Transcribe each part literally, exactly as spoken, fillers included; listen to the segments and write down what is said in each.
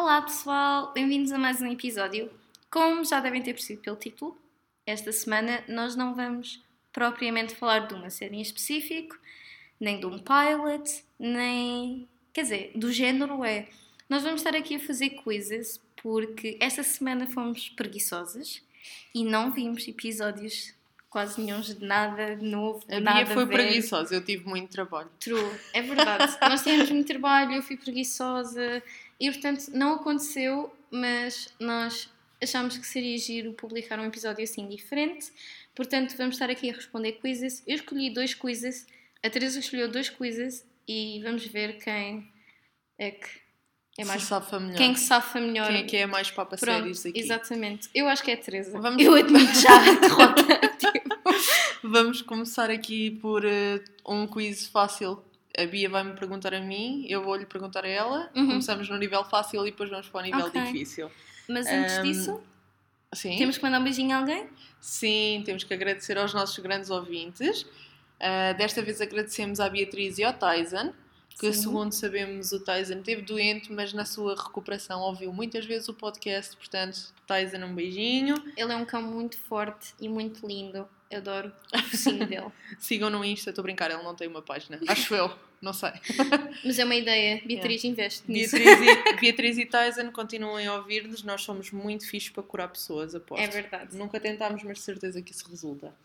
Olá pessoal, bem-vindos a mais um episódio. Como já devem ter percebido pelo título, esta semana nós não vamos propriamente falar de uma série em específico, nem de um pilot, nem... quer dizer, do género é... Nós vamos estar aqui a fazer quizzes porque esta semana fomos preguiçosas e não vimos episódios quase nenhum de nada novo, a nada minha foi velho. preguiçosa, eu tive muito trabalho. True, é verdade. Nós tínhamos muito trabalho, eu fui preguiçosa e, portanto, não aconteceu, mas nós achámos que seria giro publicar um episódio assim diferente. Portanto, vamos estar aqui a responder quizzes. Eu escolhi dois quizzes, a Teresa escolheu dois quizzes e vamos ver quem é que é mais... Se safa melhor. Quem que safa melhor. Quem é que é mais papa séries aqui. Exatamente. Eu acho que é a Teresa. Vamos... Eu admito já a derrota. Vamos começar aqui por uh, um quiz fácil. A Bia vai-me perguntar a mim, eu vou-lhe perguntar a ela. Uhum. Começamos no nível fácil e depois vamos para o nível Okay. difícil. Mas antes um, disso, sim. temos que mandar um beijinho a alguém? Sim, temos que agradecer aos nossos grandes ouvintes. Uh, desta vez agradecemos à Beatriz e ao Tyson, que Sim. segundo sabemos o Tyson esteve doente, mas na sua recuperação ouviu muitas vezes o podcast, portanto, Tyson, um beijinho. Ele é um cão muito forte e muito lindo. Eu adoro o focinho dele. Sigam no Insta, estou a brincar, ele não tem uma página. Acho eu, não sei. Mas é uma ideia. Beatriz, Yeah. investe nisso. Beatriz e, Beatriz e Tyson, continuem a ouvir-nos. Nós somos muito fixes para curar pessoas, aposto. É verdade. Nunca tentámos, mas de certeza que isso resulta.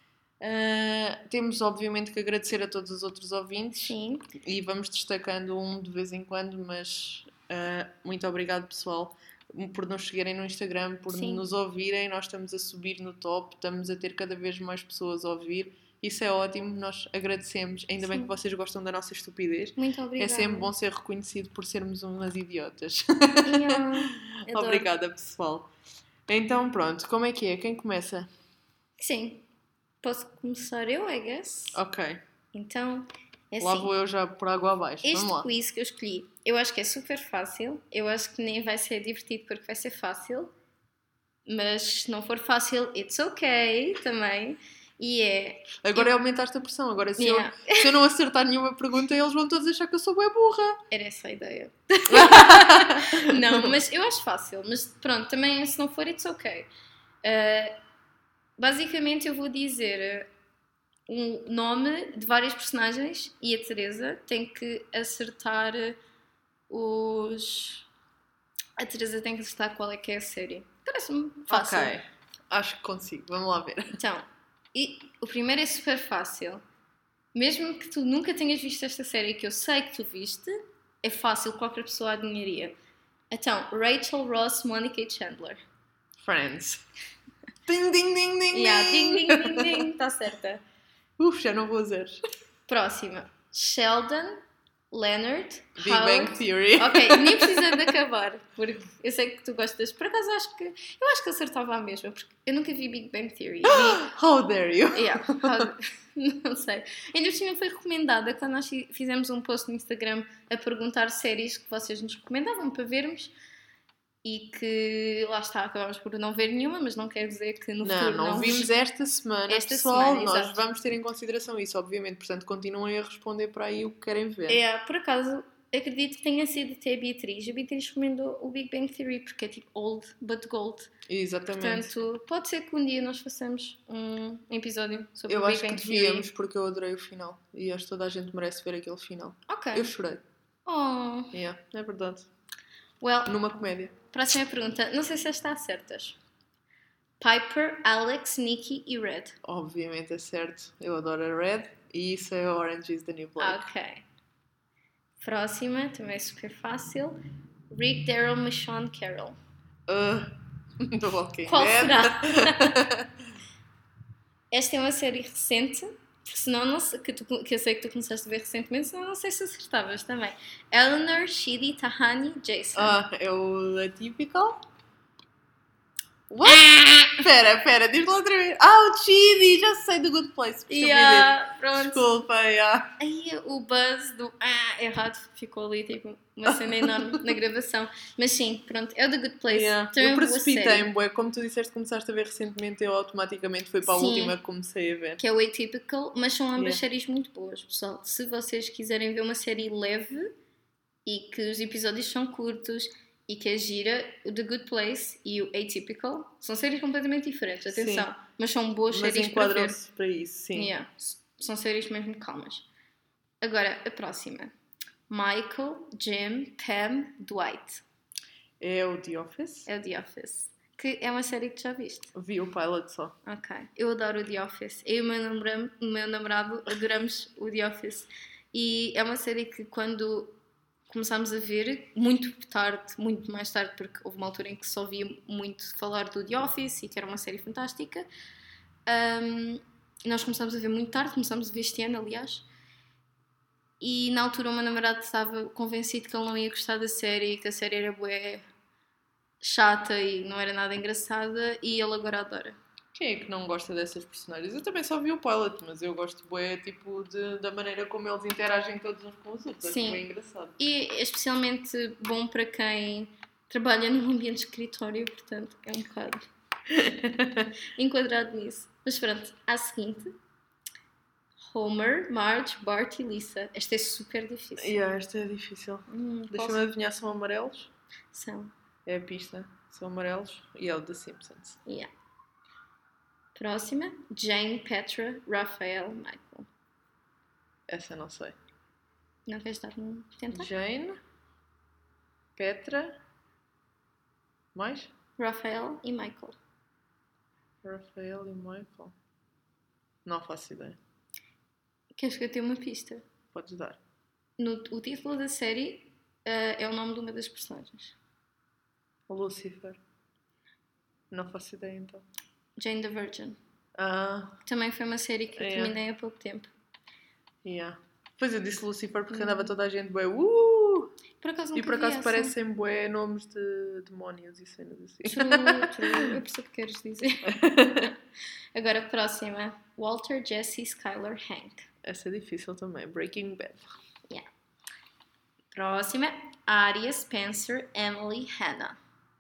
Uh, temos, obviamente, que agradecer a todos os outros ouvintes. Sim. E vamos destacando um de vez em quando, mas uh, muito obrigado, pessoal, por nos seguirem no Instagram, por Sim. nos ouvirem. Nós estamos a subir no top, estamos a ter cada vez mais pessoas a ouvir. Isso é ótimo, nós agradecemos. Ainda Sim. bem que vocês gostam da nossa estupidez. Muito obrigada. É sempre bom ser reconhecido por sermos umas idiotas. Yeah. Obrigada, pessoal. Então, pronto, como é que é? Quem começa? Sim. Posso começar eu, I guess? Ok. Então, é assim. Lá vou eu já por água abaixo. Este Vamos lá. quiz que eu escolhi, eu acho que é super fácil. Eu acho que nem vai ser divertido porque vai ser fácil. Mas se não for fácil, it's ok também. E é... Agora eu... é aumentaste a pressão. Agora se, Yeah. eu, se eu não acertar nenhuma pergunta, eles vão todos achar que eu sou bué burra. Era essa a ideia. Não, mas eu acho fácil. Mas pronto, também se não for, it's ok. Uh, basicamente eu vou dizer um nome de várias personagens e a Teresa tem que acertar os... A Teresa tem que acertar qual é que é a série. Parece-me fácil. Ok. Acho que consigo. Vamos lá ver. Então, e o primeiro é super fácil. Mesmo que tu nunca tenhas visto esta série, que eu sei que tu viste, é fácil, qualquer pessoa adivinharia. Então, Rachel, Ross, Monica e Chandler. Friends. Ding, ding, ding, ding, Yeah, ding. ding, ding, ding, ding. Está certa. Uf, já não vou dizer. Próxima. Sheldon, Leonard, Big Howard. Bang Theory. Ok, nem precisa de acabar, porque eu sei que tu gostas. Por acaso acho que... Eu acho que acertava a mesma, porque eu nunca vi Big Bang Theory. Vi... How dare you? Yeah, how... Não sei. Ainda por cima foi recomendada quando nós fizemos um post no Instagram a perguntar séries que vocês nos recomendavam para vermos e que, lá está, acabámos por não ver nenhuma, mas não quer dizer que no Não, futuro não não vimos esta semana, Esta pessoal. semana, Nós exato. vamos ter em consideração isso, obviamente. Portanto, continuem a responder para aí o que querem ver. É, por acaso, acredito que tenha sido até a Beatriz. A Beatriz recomendou o Big Bang Theory porque é tipo old but gold. Exatamente. Portanto, pode ser que um dia nós façamos um episódio sobre Eu o Big acho que Bang Theory. devíamos, porque eu adorei o final. E acho que toda a gente merece ver aquele final. Ok. Eu chorei. Oh. Yeah, é verdade. Well, Numa comédia. próxima pergunta. Não sei se esta está certas. Piper, Alex, Nikki e Red. Obviamente é certo. Eu adoro a Red. E isso é Orange is the New Black. Ok. Próxima, também é super fácil. Rick, Daryl, Michonne, Carol. Uh, The Walking Qual Dead. será? Esta é uma série recente, porque senão não sei, que, tu, que eu sei que tu começaste a ver recentemente, senão não sei se acertavas também. Eleanor, Shidi, Tahani, Jason. Ah, é o Atypical? What? Pera, pera, diz lá outra vez. Ah, o Chidi, já sei do Good Place. Yeah, pronto. Desculpa, yeah. Aí o buzz do ah, errado ficou ali, tipo, uma cena enorme na gravação. Mas sim, pronto, é o The Good Place. Yeah. Também Eu boa série. precipitei-me, bué. Como tu disseste que começaste a ver recentemente, eu automaticamente fui para a Sim. última que comecei a ver. Que é o Atypical, mas são ambas Yeah. séries muito boas, pessoal. Se vocês quiserem ver uma série leve e que os episódios são curtos e que é gira, o The Good Place e o Atypical são séries completamente diferentes, atenção, sim. Mas são boas mas séries para ver. Mas enquadram-se para isso, sim. Yeah. São séries mesmo calmas. Agora, a próxima. Michael, Jim, Pam, Dwight. É o The Office? É o The Office. Que é uma série que tu já viste? Vi o pilot só. Ok. Eu adoro o The Office. Eu e o meu namorado, o meu namorado adoramos o The Office. E é uma série que quando começámos a ver, muito tarde, muito mais tarde, porque houve uma altura em que só via muito falar do The Office e que era uma série fantástica. Um, nós começámos a ver muito tarde, começámos a ver este ano, aliás. E na altura o meu namorado estava convencido que ele não ia gostar da série, que a série era bué chata e não era nada engraçada, e ele agora adora. Quem é que não gosta dessas personagens? Eu também só vi o pilot, mas eu gosto bué, tipo, de, da maneira como eles interagem todos uns com os outros. Sim. É bem engraçado. E é especialmente bom para quem trabalha num ambiente de escritório, portanto é um bocado enquadrado nisso. Mas pronto, à seguinte... Homer, Marge, Bart e Lisa. Esta é super difícil. Yeah, esta é difícil. Hum, Deixa-me adivinhar, são amarelos? São. É a pista. São amarelos e é o The Simpsons. Yeah. Próxima. Jane, Petra, Raphael, Michael. Essa não sei. Não queres dar um tentar? Jane, Petra, mais? Raphael e Michael. Raphael e Michael. Não faço ideia. Queres que eu tenha uma pista? Podes dar. No, o título da série uh, é o nome de uma das personagens. Lucifer. Não faço ideia então. Jane the Virgin. Ah. Também foi uma série que eu yeah. terminei há pouco tempo. Yeah. Pois eu disse Lucifer porque hum. andava toda a gente bué. Uh! Por acaso e por acaso parecem bué nomes de demónios e cenas assim. True, true. Eu percebo o que queres dizer. Agora, próxima. Walter, Jesse, Skyler, Hank. Essa é difícil também. Breaking Bad. Yeah. Próxima. Arya, Spencer, Emily, Hannah.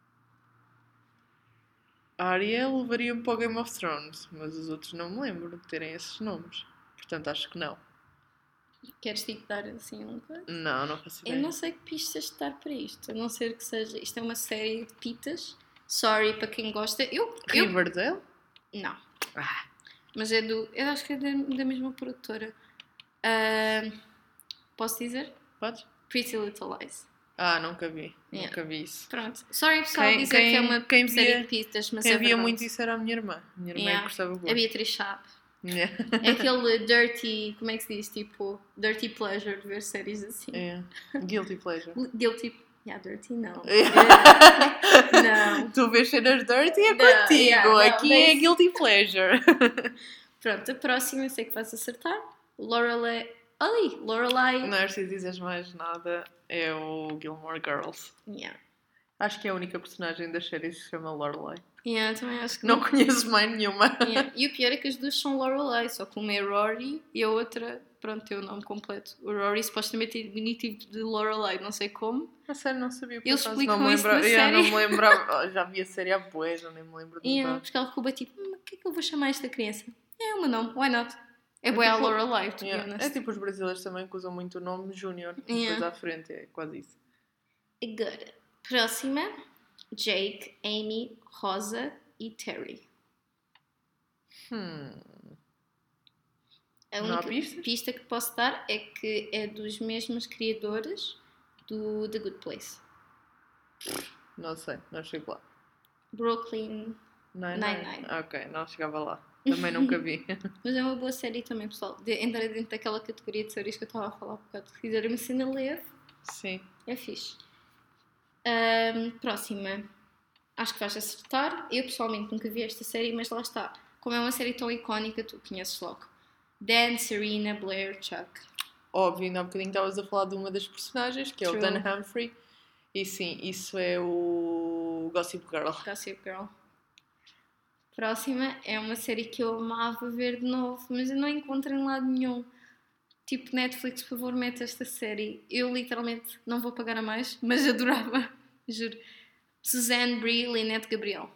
Arya levaria-me para o Game of Thrones, mas os outros não me lembro de terem esses nomes. Portanto, acho que não. Queres tipo dar assim um coisa? Não, não faço ideia. Eu não sei que pistas dar para isto, a não ser que seja... Isto é uma série de pitas. Sorry para quem gosta. Eu... Riverdale? Eu... Não. Ah. Mas é do... Eu acho que é da, da mesma produtora. Uh, posso dizer? Podes? Pretty Little Lies. Ah, nunca vi. Yeah. Nunca vi isso. Pronto. Sorry pessoal quem, dizer quem, que é uma quem série via, de pistas, mas quem é via verdade. muito isso era a minha irmã. A minha irmã yeah. que gostava muito. A Beatriz sabe. Yeah. É aquele dirty... Como é que se diz? Tipo... Dirty pleasure de ver séries assim. Yeah. Guilty pleasure. Guilty... Yeah, dirty não. Yeah. Não. Tu vês cenas dirty é não, contigo. Yeah, não, aqui é isso. Guilty pleasure. Pronto, a próxima eu sei que vais acertar. Lorelai... Ali, Lorelai... Não é preciso dizer mais nada. É o Gilmore Girls. Yeah. Acho que é a única personagem das séries que se chama Lorelai. Yeah, também acho que não. Não conheço mais nenhuma. Yeah. E o pior é que as duas são Lorelai, só que uma é Rory e a outra, pronto, tem o nome completo. O Rory supostamente é diminutivo de Lorelai, não sei como. A série não sabia. Eles explicam não me isso na yeah, série. Não me lembrava. Já vi a série há bué, já nem me lembro de yeah, porque ela ficou tipo, o que é que eu vou chamar esta criança? É o meu nome, why not? É, é bué tipo, a Lorelai, to yeah, be honest. É tipo os brasileiros também que usam muito o nome Júnior. Yeah. Depois à frente, é quase isso. Agora, próxima. Jake, Amy, Rosa e Terry. Hum. A única pista que posso dar é que é dos mesmos criadores do The Good Place. Não sei, não chego lá. Brooklyn Nine-Nine. Ok, não chegava lá. Também nunca vi. Mas é uma boa série também, pessoal. De, entra dentro daquela categoria de séries que eu estava a falar há bocado. Se quiserem uma cena leve, sim. É fixe. Um, próxima. Acho que vais acertar. Eu pessoalmente nunca vi esta série, mas lá está. Como é uma série tão icónica, tu conheces logo. Dan, Serena, Blair, Chuck. Óbvio, ainda há bocadinho estavas a falar de uma das personagens, que é True. O Dan Humphrey. E sim, isso é o Gossip Girl. Gossip Girl. Próxima é uma série que eu amava ver de novo, mas eu não encontro em lado nenhum. Tipo, Netflix, por favor, mete esta série. Eu literalmente não vou pagar a mais, mas adorava, juro. Suzanne, Brie, Lynette, Gabriel.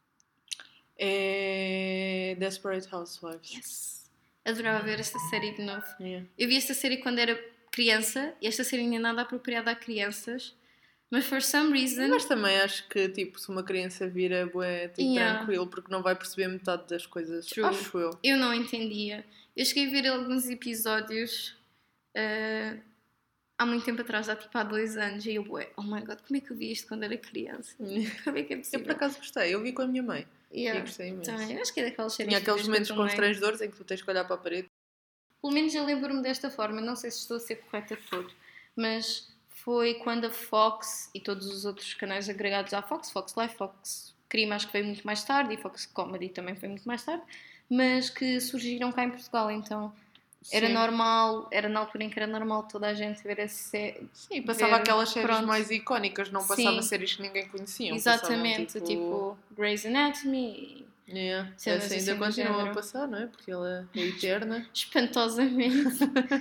É Desperate Housewives. Yes. Adorava ver esta série de novo. Yeah. Eu vi esta série quando era criança, e esta série não é nada apropriada a crianças, Mas for some reason... Mas também acho que, tipo, se uma criança vir é bué, tipo, Yeah. tranquilo, porque não vai perceber metade das coisas. True. Acho eu. Eu não entendia. Eu cheguei a ver alguns episódios uh, há muito tempo atrás, há tipo há dois anos, e eu, bué, oh my god, como é que eu vi isto quando era criança? Como é que é possível? Eu por acaso gostei, eu vi com a minha mãe. Yeah. E gostei imenso. Também, eu acho que é daquelas séries. Tinha aqueles que momentos também... constrangedores em que tu tens que olhar para a parede. Pelo menos eu lembro-me desta forma, não sei se estou a ser correta de todo, mas foi quando a Fox e todos os outros canais agregados à Fox, Fox Life, Fox Crime acho que veio muito mais tarde e Fox Comedy também foi muito mais tarde, mas que surgiram cá em Portugal, então era Sim. normal, era na altura em que era normal toda a gente ver essa série. Sim, passava ver, aquelas séries pronto. mais icónicas, não passava Sim. séries que ninguém conhecia. Exatamente, passavam, tipo... tipo Grey's Anatomy. Yeah. Cenas Essa assim ainda do continua género. a passar, não é? Porque ela é eterna. Espantosamente.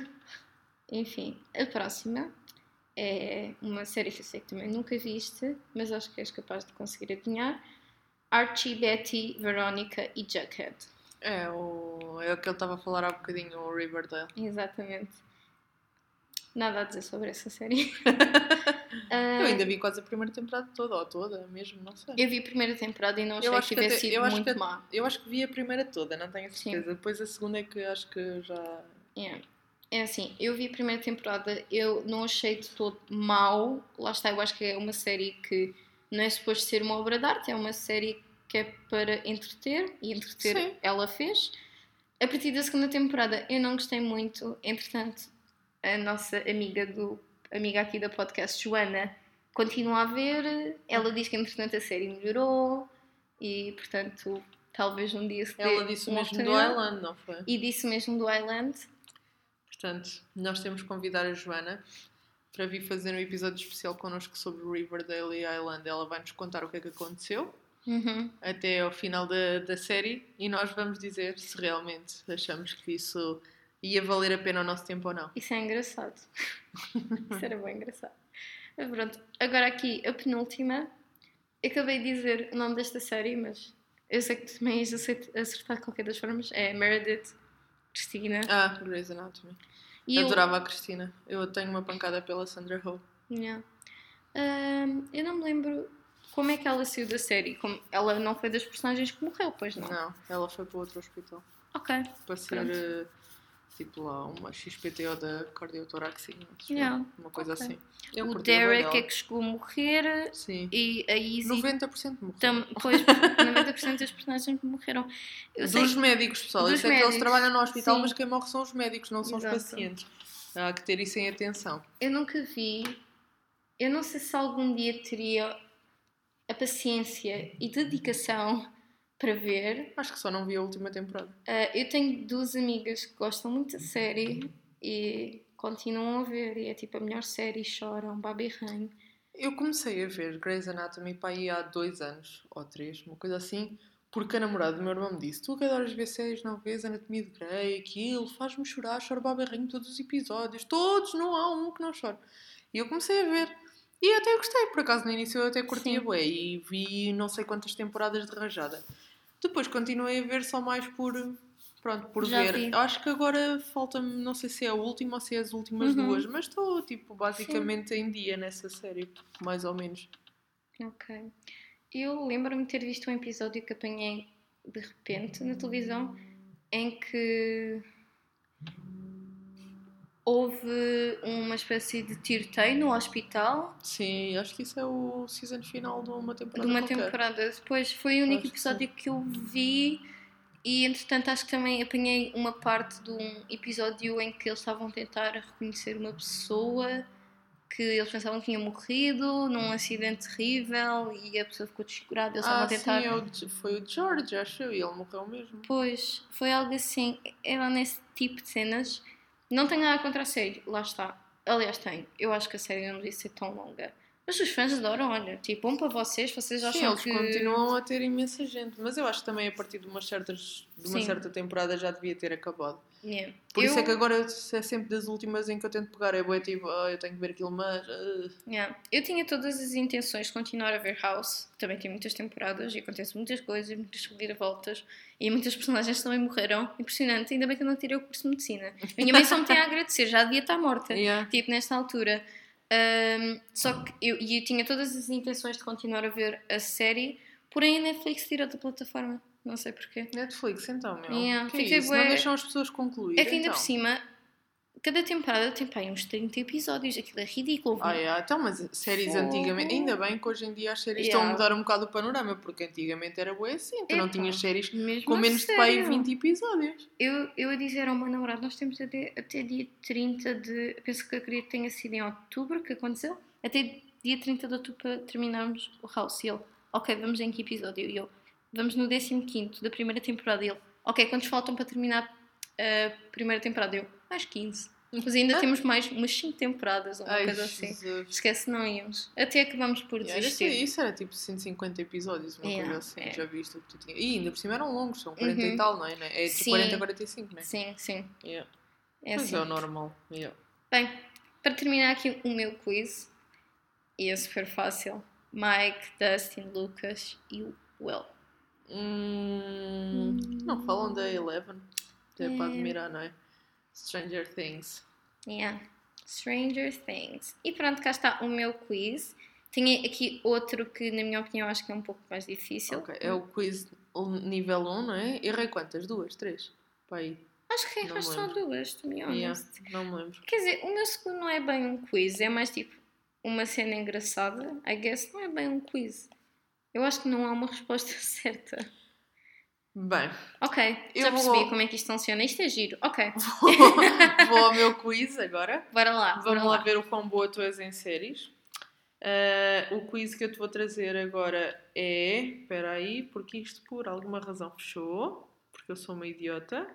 Enfim, a próxima é uma série que eu sei que também nunca viste, mas acho que és capaz de conseguir adivinhar. Archie, Betty, Veronica e Jughead. É o, é o que ele estava a falar há bocadinho, o Riverdale. Exatamente. Nada a dizer sobre essa série. Eu ainda vi quase a primeira temporada toda, ou toda mesmo, não sei. Eu vi a primeira temporada e não achei Eu acho que que tivesse até- sido eu acho muito que- má. Eu acho que vi a primeira toda, não tenho a Sim. certeza. Depois a segunda é que acho que já... Yeah. É assim, eu vi a primeira temporada, eu não achei de todo mau. Lá está, eu acho que é uma série que não é suposto ser uma obra de arte, é uma série que é para entreter, e entreter Sim. ela fez. A partir da segunda temporada eu não gostei muito, entretanto a nossa amiga, do, amiga aqui da podcast, Joana, continua a ver, ela diz que entretanto a série melhorou e portanto talvez um dia se dê Ela disse o uma mesmo do oportunidade. Island, não foi? E disse mesmo do Island. Portanto, nós temos que convidar a Joana para vir fazer um episódio especial connosco sobre Riverdale e Island. Ela vai nos contar o que é que aconteceu Uhum. até ao final da, da série e nós vamos dizer se realmente achamos que isso ia valer a pena o nosso tempo ou não. Isso é engraçado. Isso era bem engraçado. Mas pronto, agora aqui a penúltima. Eu acabei de dizer o nome desta série, mas eu sei que tu também ias acertar de qualquer das formas. É Meredith, Cristina. Ah, Grey's Anatomy. E Adorava eu... a Cristina. Eu tenho uma pancada pela Sandra Oh. Yeah. Um, eu não me lembro como é que ela saiu da série. Como... Ela não foi das personagens que morreu, pois não? Não, ela foi para outro hospital. Ok. Para ser, uh, tipo lá, uma X P T O da cardiotorácica. Yeah. Uma coisa Okay. assim. Eu o Derek é que chegou a morrer. Sim. E a Izzy... noventa por cento morreu. Tam... Pois, noventa por cento das personagens morreram. Eu dos sei... médicos, pessoal. Dos Eu sei médicos. que eles trabalham no hospital, Sim. mas quem morre são os médicos, não são Exato. os pacientes. Há que ter isso em atenção. Eu nunca vi... Eu não sei se algum dia teria a paciência e dedicação para ver. Acho que só não vi a última temporada. Uh, eu tenho duas amigas que gostam muito da série e continuam a ver. E é tipo a melhor série, e choram, babirranho. Eu comecei a ver Grey's Anatomy para aí há dois anos, ou três, uma coisa assim, porque a namorada do meu irmão me disse: tu que adoras ver séries, não vês Anatomia de Grey, aquilo, faz-me chorar, choro babirranho todos os episódios, todos, não há um que não chore. E eu comecei a ver. E até gostei, por acaso no início eu até curtia bué e vi não sei quantas temporadas de rajada. Depois continuei a ver só mais por, pronto, por Já ver. vi. Acho que agora falta-me, não sei se é a última ou se é as últimas Uhum. duas, mas estou tipo basicamente Sim. em dia nessa série, mais ou menos. Ok. Eu lembro-me de ter visto um episódio que apanhei de repente na televisão em que houve uma espécie de tiroteio no hospital. Sim, acho que isso é o season final de uma temporada De uma qualquer. temporada. Depois foi o único Acho que episódio sim. que eu vi e, entretanto, acho que também apanhei uma parte de um episódio em que eles estavam a tentar reconhecer uma pessoa que eles pensavam que tinha morrido num acidente terrível e a pessoa ficou desfigurada. Eles Ah, estavam a tentar... sim, é o, foi o George, acho eu, e ele morreu mesmo. Pois, foi algo assim. Era nesse tipo de cenas. Não tenho nada contra a série, lá está. Aliás, tenho. Eu acho que a série não devia ser tão longa. Mas os fãs adoram, olha. Tipo, bom para vocês, vocês Sim, acham eles que... continuam a ter imensa gente. Mas eu acho que também a partir de, umas certas, de uma Sim. certa temporada já devia ter acabado. Yeah. Por eu... isso é que agora é sempre das últimas em que eu tento pegar. É bué tipo, oh, eu tenho que ver aquilo, mas... Uh. Yeah. Eu tinha todas as intenções de continuar a ver House, que também tem muitas temporadas e acontecem muitas coisas, muitas reviravoltas e muitas personagens também morreram. Impressionante, ainda bem que eu não tirei o curso de medicina. Minha mãe só me tem a agradecer, já devia estar morta, Yeah. tipo nesta altura. Um, só que eu, e eu tinha todas as intenções de continuar a ver a série, porém a Netflix tirou da plataforma. Não sei porquê. Netflix, então, meu. Yeah, Que é fiquei isso? bué- Não deixam as pessoas concluir, É que ainda então? por cima, cada temporada tem pá, aí uns trinta episódios. Aquilo é ridículo. Ah, yeah. Então, mas séries Fogo. antigamente... Ainda bem que hoje em dia as séries Yeah. estão a mudar um bocado o panorama, porque antigamente era bué assim. Tu não Epá, tinhas séries mesmo com a menos de pá, aí sério. vinte episódios. Eu, eu a dizer ao meu namorado, nós temos até, até dia trinta de... Penso que a queria tenha sido em outubro que aconteceu. Até dia trinta de outubro para terminarmos o House. E ele, ok, vamos em que episódio? E eu, vamos no décimo quinto da primeira temporada. E ele, ok, quantos faltam para terminar a primeira temporada? Eu, mais quinze. Mas ainda temos mais umas cinco temporadas ou uma Ai, coisa assim. Jesus. Esquece, não íamos. Até acabamos por Yeah, era desistir. isso, isso era tipo cento e cinquenta episódios, uma Yeah, coisa assim, é. já viste o que tu tinhas. E ainda por cima eram longos, são quarenta Uhum. e tal, não é? Não é? É entre Sim. quarenta e quarenta e cinco, não é? Sim, sim. Yeah. É Mas assim. é o normal. Yeah. Bem, para terminar aqui o meu quiz, e é super fácil. Mike, Dustin, Lucas e o Will. Hum, não falam da Eleven? É para É. admirar, não é? Stranger Things. Yeah. Stranger Things. E pronto, cá está o meu quiz. Tinha aqui outro que, na minha opinião, acho que é um pouco mais difícil. Ok, é o quiz nível um, não é? Errei quantas? Duas? Três? Para aí. Acho que Não erras me só lembro. duas, to be Yeah, honest. não me lembro. Quer dizer, o meu segundo não é bem um quiz, é mais tipo uma cena engraçada. I guess não é bem um quiz. Eu acho que não há uma resposta certa. Bem, Ok, Eu já percebi vou- como é que isto funciona. Isto é giro. Ok, vou, vou ao meu quiz agora. bora lá. Vamos bora lá lá. ver o quão boa tu és em séries. Ah, o quiz que eu te vou trazer agora é... Espera aí, porque isto por alguma razão fechou. Porque eu sou uma idiota.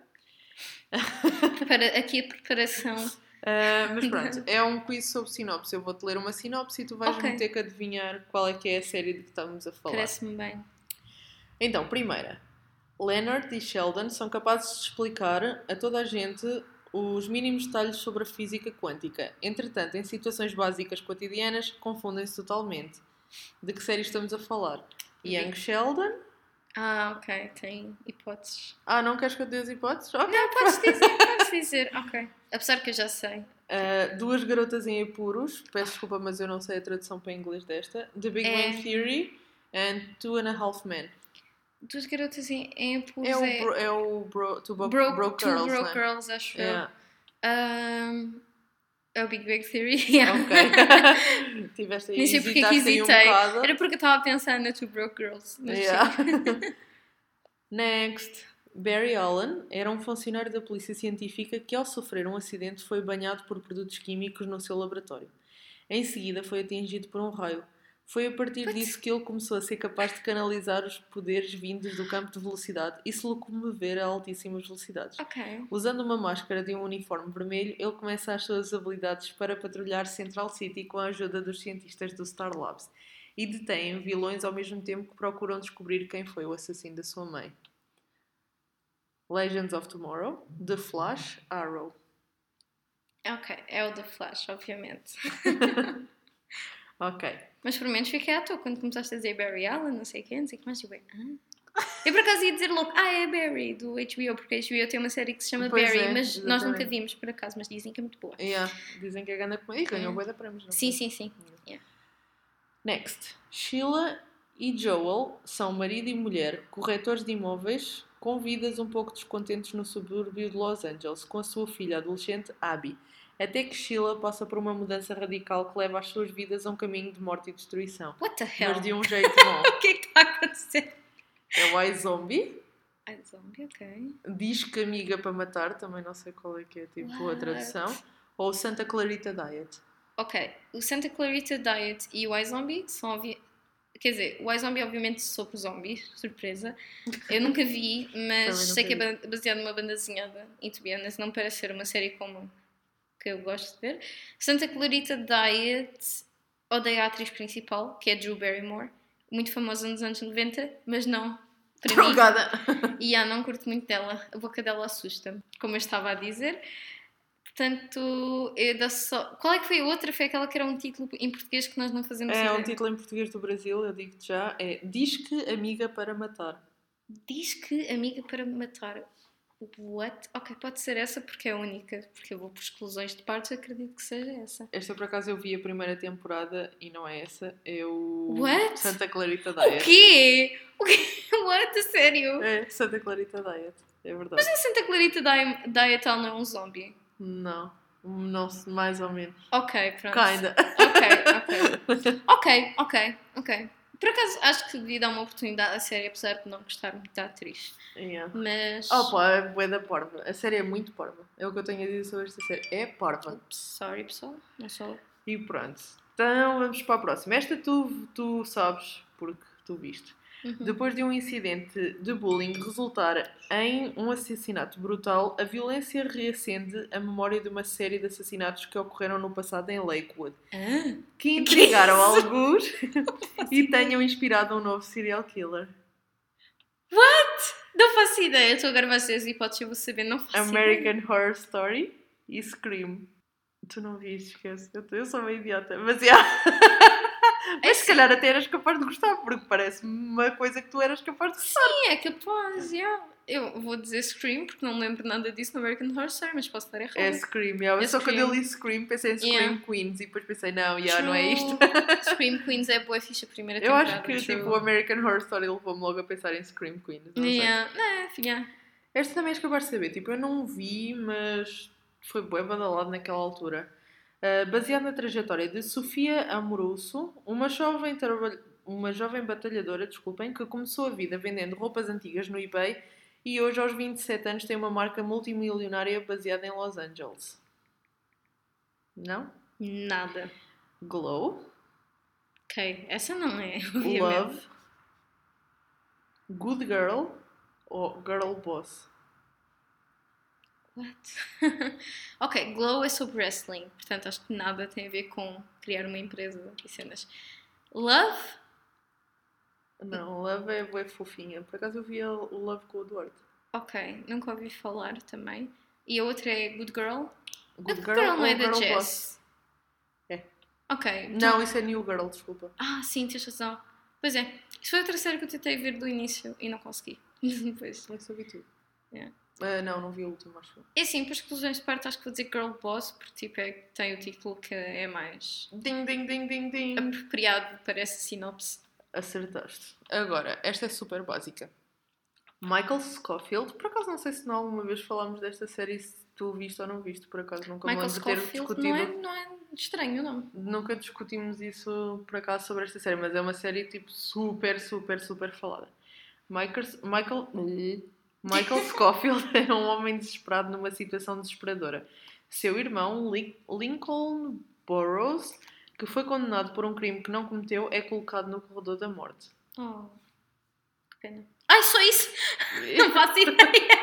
Para aqui a preparação. Ah, mas pronto, é um quiz sobre sinopse. Eu vou-te ler uma sinopse e tu vais Ok. me ter que adivinhar qual é que é a série de que estamos a falar. Parece-me bem. Então, primeira. Leonard e Sheldon são capazes de explicar a toda a gente os mínimos detalhes sobre a física quântica. Entretanto, em situações básicas cotidianas, confundem-se totalmente. De que série estamos a falar? Young Sheldon? Ah, ok, tem hipóteses. Ah, não queres que eu te dê as hipóteses? Ok. Não, podes dizer, podes dizer. Ok. Apesar que eu já sei. Uh, duas garotas em apuros. Peço desculpa, mas eu não sei a tradução para inglês desta. The Big É. Bang Theory and Two and a Half Men. Duas garotas em, em apuros É o, é... bro, é o bro, two bro, Broke, broke Two Girls, Broke né? Girls, acho Yeah. eu. Um, é o Big Bang Theory. Yeah. Ok. Tiveste aí, Nem sei porque é que hesitaste aí um hesitei. bocado. Era porque eu estava a pensar na Two Broke Girls. Mas Yeah. sim. Next. Barry Allen era um funcionário da polícia científica que, ao sofrer um acidente, foi banhado por produtos químicos no seu laboratório. Em seguida, foi atingido por um raio. Foi a partir What? disso que ele começou a ser capaz de canalizar os poderes vindos do campo de velocidade e se locomover a altíssimas velocidades. Ok. Usando uma máscara de um uniforme vermelho, ele começa as suas habilidades para patrulhar Central City com a ajuda dos cientistas do Star Labs e detém vilões ao mesmo tempo que procuram descobrir quem foi o assassino da sua mãe. Legends of Tomorrow, The Flash, Arrow. Ok, é o The Flash, obviamente. Ok. Mas por menos fiquei à toa quando começaste a dizer Barry Allen, não sei o quê, não sei o que mais. Eu, bem, ah? Eu por acaso ia dizer logo, ah, é Barry, do H B O, porque a H B O tem uma série que se chama Pois Barry, é, mas nós nunca exatamente. vimos por acaso, mas dizem que é muito boa. Yeah. Dizem que é grande comédia. E ganhou É. bué de prémios, não Sim, foi? sim, sim. Yeah. Next. Sheila e Joel são marido e mulher, corretores de imóveis, com vidas um pouco descontentes no subúrbio de Los Angeles, com a sua filha adolescente, Abby. Até que Sheila passa por uma mudança radical que leva as suas vidas a um caminho de morte e destruição. What the hell? Mas de um jeito bom. O que é que está a acontecer? É o iZombie. Ai, zombie, ok. Diz que amiga para matar, também não sei qual é que é tipo a What? tradução. Ou Santa Clarita Diet. Ok, o Santa Clarita Diet e o iZombie são obvi... Quer dizer, o iZombie obviamente sobre zombies, surpresa. Eu nunca vi, mas Também sei que nunca é ba- baseado numa banda desenhada. E to be honest, não parece ser uma série como que eu gosto de ver. Santa Clarita Diet, odeio a atriz principal, que é Drew Barrymore. Muito famosa nos anos noventa, mas não para mim. Drogada! E ah, não curto muito dela. A boca dela assusta-me, como eu estava a dizer. Portanto, eu dou só... Qual é que foi a outra? Foi aquela que era um título em português que nós não fazemos É ideia. um título em português do Brasil, eu digo-te já. É Diz que amiga para matar. Diz que amiga para matar. What? Ok, pode ser essa porque é a única. Porque eu vou por exclusões de partes, acredito que seja essa. Esta por acaso eu vi a primeira temporada e não é essa. É o What? Santa Clarita O Diet. quê? O quê? What? A sério? É, Santa Clarita Diet. É verdade. Mas a Santa Clarita Di- Diet ela não é um zombie? Não. Não, se- mais ou menos. Ok, pronto. Kinda. Ok, ok. Ok, ok, ok. Por acaso, acho que devia dar uma oportunidade à série, apesar de não gostar muito da atriz. Yeah. Mas... Oh pá, é bué da parva. A série é muito parva. É o que eu tenho a dizer sobre esta série. É parva. Oops, sorry, pessoal. Não sou... E pronto. Então vamos para a próxima. Esta tu, tu sabes, porque tu viste. Uhum. Depois de um incidente de bullying resultar em um assassinato brutal, a violência reacende a memória de uma série de assassinatos que ocorreram no passado em Lakewood, Ah, que intrigaram que isso? alguns e tenham inspirado um novo serial killer. What? Não faço ideia. Estou agora mais as hipóteses, eu vou saber. Não faço American ideia. Horror Story e Scream. Tu não viste, esquece. Eu, eu sou meio idiota, mas já. Mas se calhar até eras capaz de gostar, porque parece-me uma coisa que tu eras capaz de gostar. Sim, é capaz, yeah. Eu vou dizer Scream, porque não me lembro nada disso no American Horror Story, mas posso estar errada. É Scream, yeah. É Só quando eu Scream. li Scream pensei em Scream Yeah. Queens e depois pensei, não, yeah, não é isto. Scream Queens é boa ficha a primeira Eu temporada. acho que true. tipo, o American Horror Story levou-me logo a pensar em Scream Queens, não sei. Yeah. É, yeah. Esta também és capaz de saber, tipo, eu não vi, mas foi bem badalado naquela altura. Uh, baseado na trajetória de Sofia Amoruso, uma jovem, traba- uma jovem batalhadora, desculpem, que começou a vida vendendo roupas antigas no eBay e hoje, aos vinte e sete anos, tem uma marca multimilionária baseada em Los Angeles. Não? Nada. Glow, Ok, essa não é, obviamente. Love, Good Girl ou Girl Boss? What? Ok, Glow é sobre wrestling, portanto acho que nada tem a ver com criar uma empresa e cenas. Love? Não, Love é bué fofinha. Por acaso eu vi o Love com o Duarte. Ok, nunca ouvi falar também. E a outra é Good Girl? Good Good Girl, Girl não é ou da Girl Jess? Boss? É. Ok. Então... Não, isso é New Girl, desculpa. Ah, sim, tens razão. Pois é, isso foi outra série que eu tentei ver do início e não consegui. Depois. Eu só vi tudo. Yeah. Uh, não, não vi o último, acho. É assim, para exclusões de parte acho que vou dizer Girl Boss, porque tipo é, tem o título que é mais Ding, ding, ding, ding, ding. apropriado para essa sinopse. Acertaste. Agora, esta é super básica. Michael Scofield, por acaso não sei se não alguma vez falámos desta série, se tu viste ou não viste, por acaso nunca Michael me lembro de ter Scofield discutido. não é, não é estranho, não. Nunca discutimos isso por acaso sobre esta série, mas é uma série tipo super, super, super falada. Michael, Michael, Michael Scofield é um homem desesperado numa situação desesperadora. Seu irmão, Lin- Lincoln Burrows, que foi condenado por um crime que não cometeu, é colocado no corredor da morte. Oh, que pena. Ai, só isso! Não faço ideia!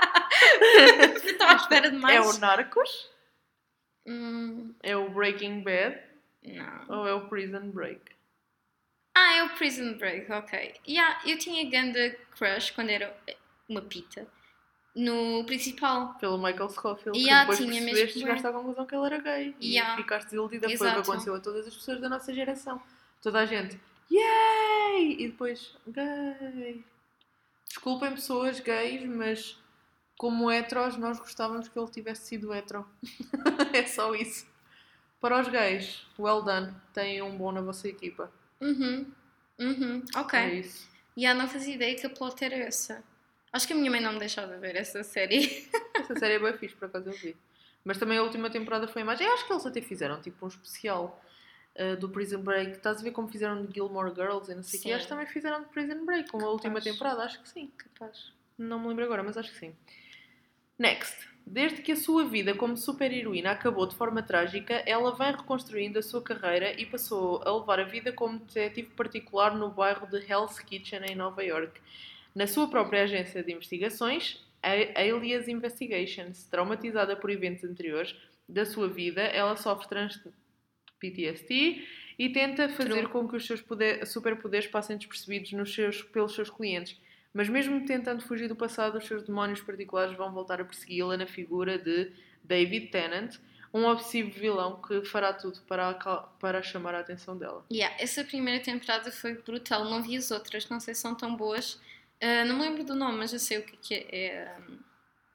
Estou à espera de mais. É o Narcos? Hum, É o Breaking Bad? não. Ou é o Prison Break? Ah, é o Prison Break, ok. Yeah, eu tinha ganda crush quando era uma pita no principal. Pelo Michael Scofield, Yeah, que depois tinha mesmo, percebeste e bué. chegaste à conclusão que ele era gay. Yeah. E ficaste desiludida. Foi o que Exato. aconteceu a todas as pessoas da nossa geração. Toda a gente, yay! E depois, gay. Desculpem pessoas gays, mas como heteros nós gostávamos que ele tivesse sido hetero. É só isso. Para os gays, well done. Têm um bom na vossa equipa. Uhum. Uhum. Ok. É isso. E yeah, não fazia ideia que a plot era essa. Acho que a minha mãe não me deixava ver essa série. Essa série é bem fixe, por acaso eu vi. Mas também a última temporada foi mais. Eu acho que eles até fizeram tipo um especial uh, do Prison Break. Estás a ver como fizeram de Gilmore Girls e não sei o que. Sim. Acho que também fizeram de Prison Break, com a última Capaz. temporada. Acho que sim. Capaz. Não me lembro agora, mas acho que sim. Next. Desde que a sua vida como super-heroína acabou de forma trágica, ela vem reconstruindo a sua carreira e passou a levar a vida como detetive particular no bairro de Hell's Kitchen, em Nova York. Na sua própria agência de investigações, a Alias Investigations, traumatizada por eventos anteriores da sua vida, ela sofre trans P T S D e tenta fazer True. com que os seus poder, superpoderes passem despercebidos nos seus, pelos seus clientes. Mas mesmo tentando fugir do passado, os seus demónios particulares vão voltar a persegui-la na figura de David Tennant, um obsessivo vilão que fará tudo para, a, para chamar a atenção dela. Yeah, essa primeira temporada foi brutal. Não vi as outras, não sei se são tão boas. Uh, não me lembro do nome, mas eu sei o que é. é um,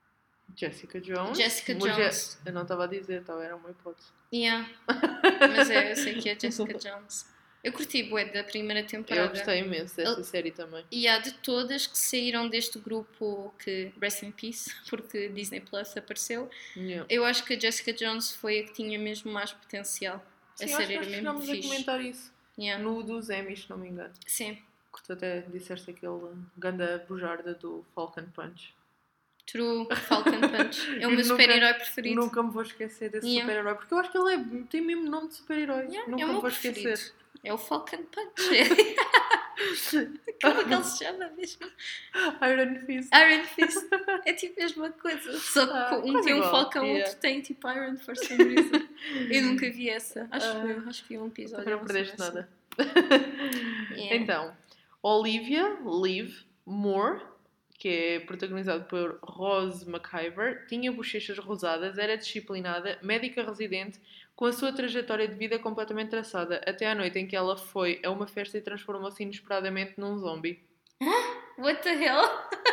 Jessica Jones. Jessica Mas Jones. é- eu não estava a dizer, estava, era uma hipótese. Yeah. Mas é, eu sei que é Jessica Jones. Eu curti bué da primeira temporada. Eu gostei imenso desta Ele- série também. E há de todas que saíram deste grupo que, rest in peace, porque Disney Plus apareceu, Yeah. eu acho que a Jessica Jones foi a que tinha mesmo mais potencial. Sim, a eu acho série que era nós mesmo chegámos a fixe. comentar isso Yeah. no dos Emmys, se não me engano. Sim, Que tu até disseste aquele ganda bujarda do Falcon Punch. True, Falcon Punch. É o E meu nunca- super-herói preferido. Nunca me vou esquecer desse Yeah. super-herói, porque eu acho que ele é, tem mesmo nome de super-herói. Yeah, Nunca é o me meu vou preferido. esquecer. É o Falcon Punch. Como é que ele se chama mesmo? Iron Fist. Iron Fist. É tipo a mesma coisa. Só que Ah, um quase tem um igual. falcão, Yeah. outro tem tipo Iron for some reason. Eu nunca vi essa. Acho, Ah, que, acho que vi um episódio. Também não ou perdeste assim. nada. Yeah. Então, Olivia Liv Moore, que é protagonizado por Rose McIver, tinha bochechas rosadas, era disciplinada, médica residente, com a sua trajetória de vida completamente traçada, até à noite em que ela foi a uma festa e transformou-se inesperadamente num zombie. What the hell?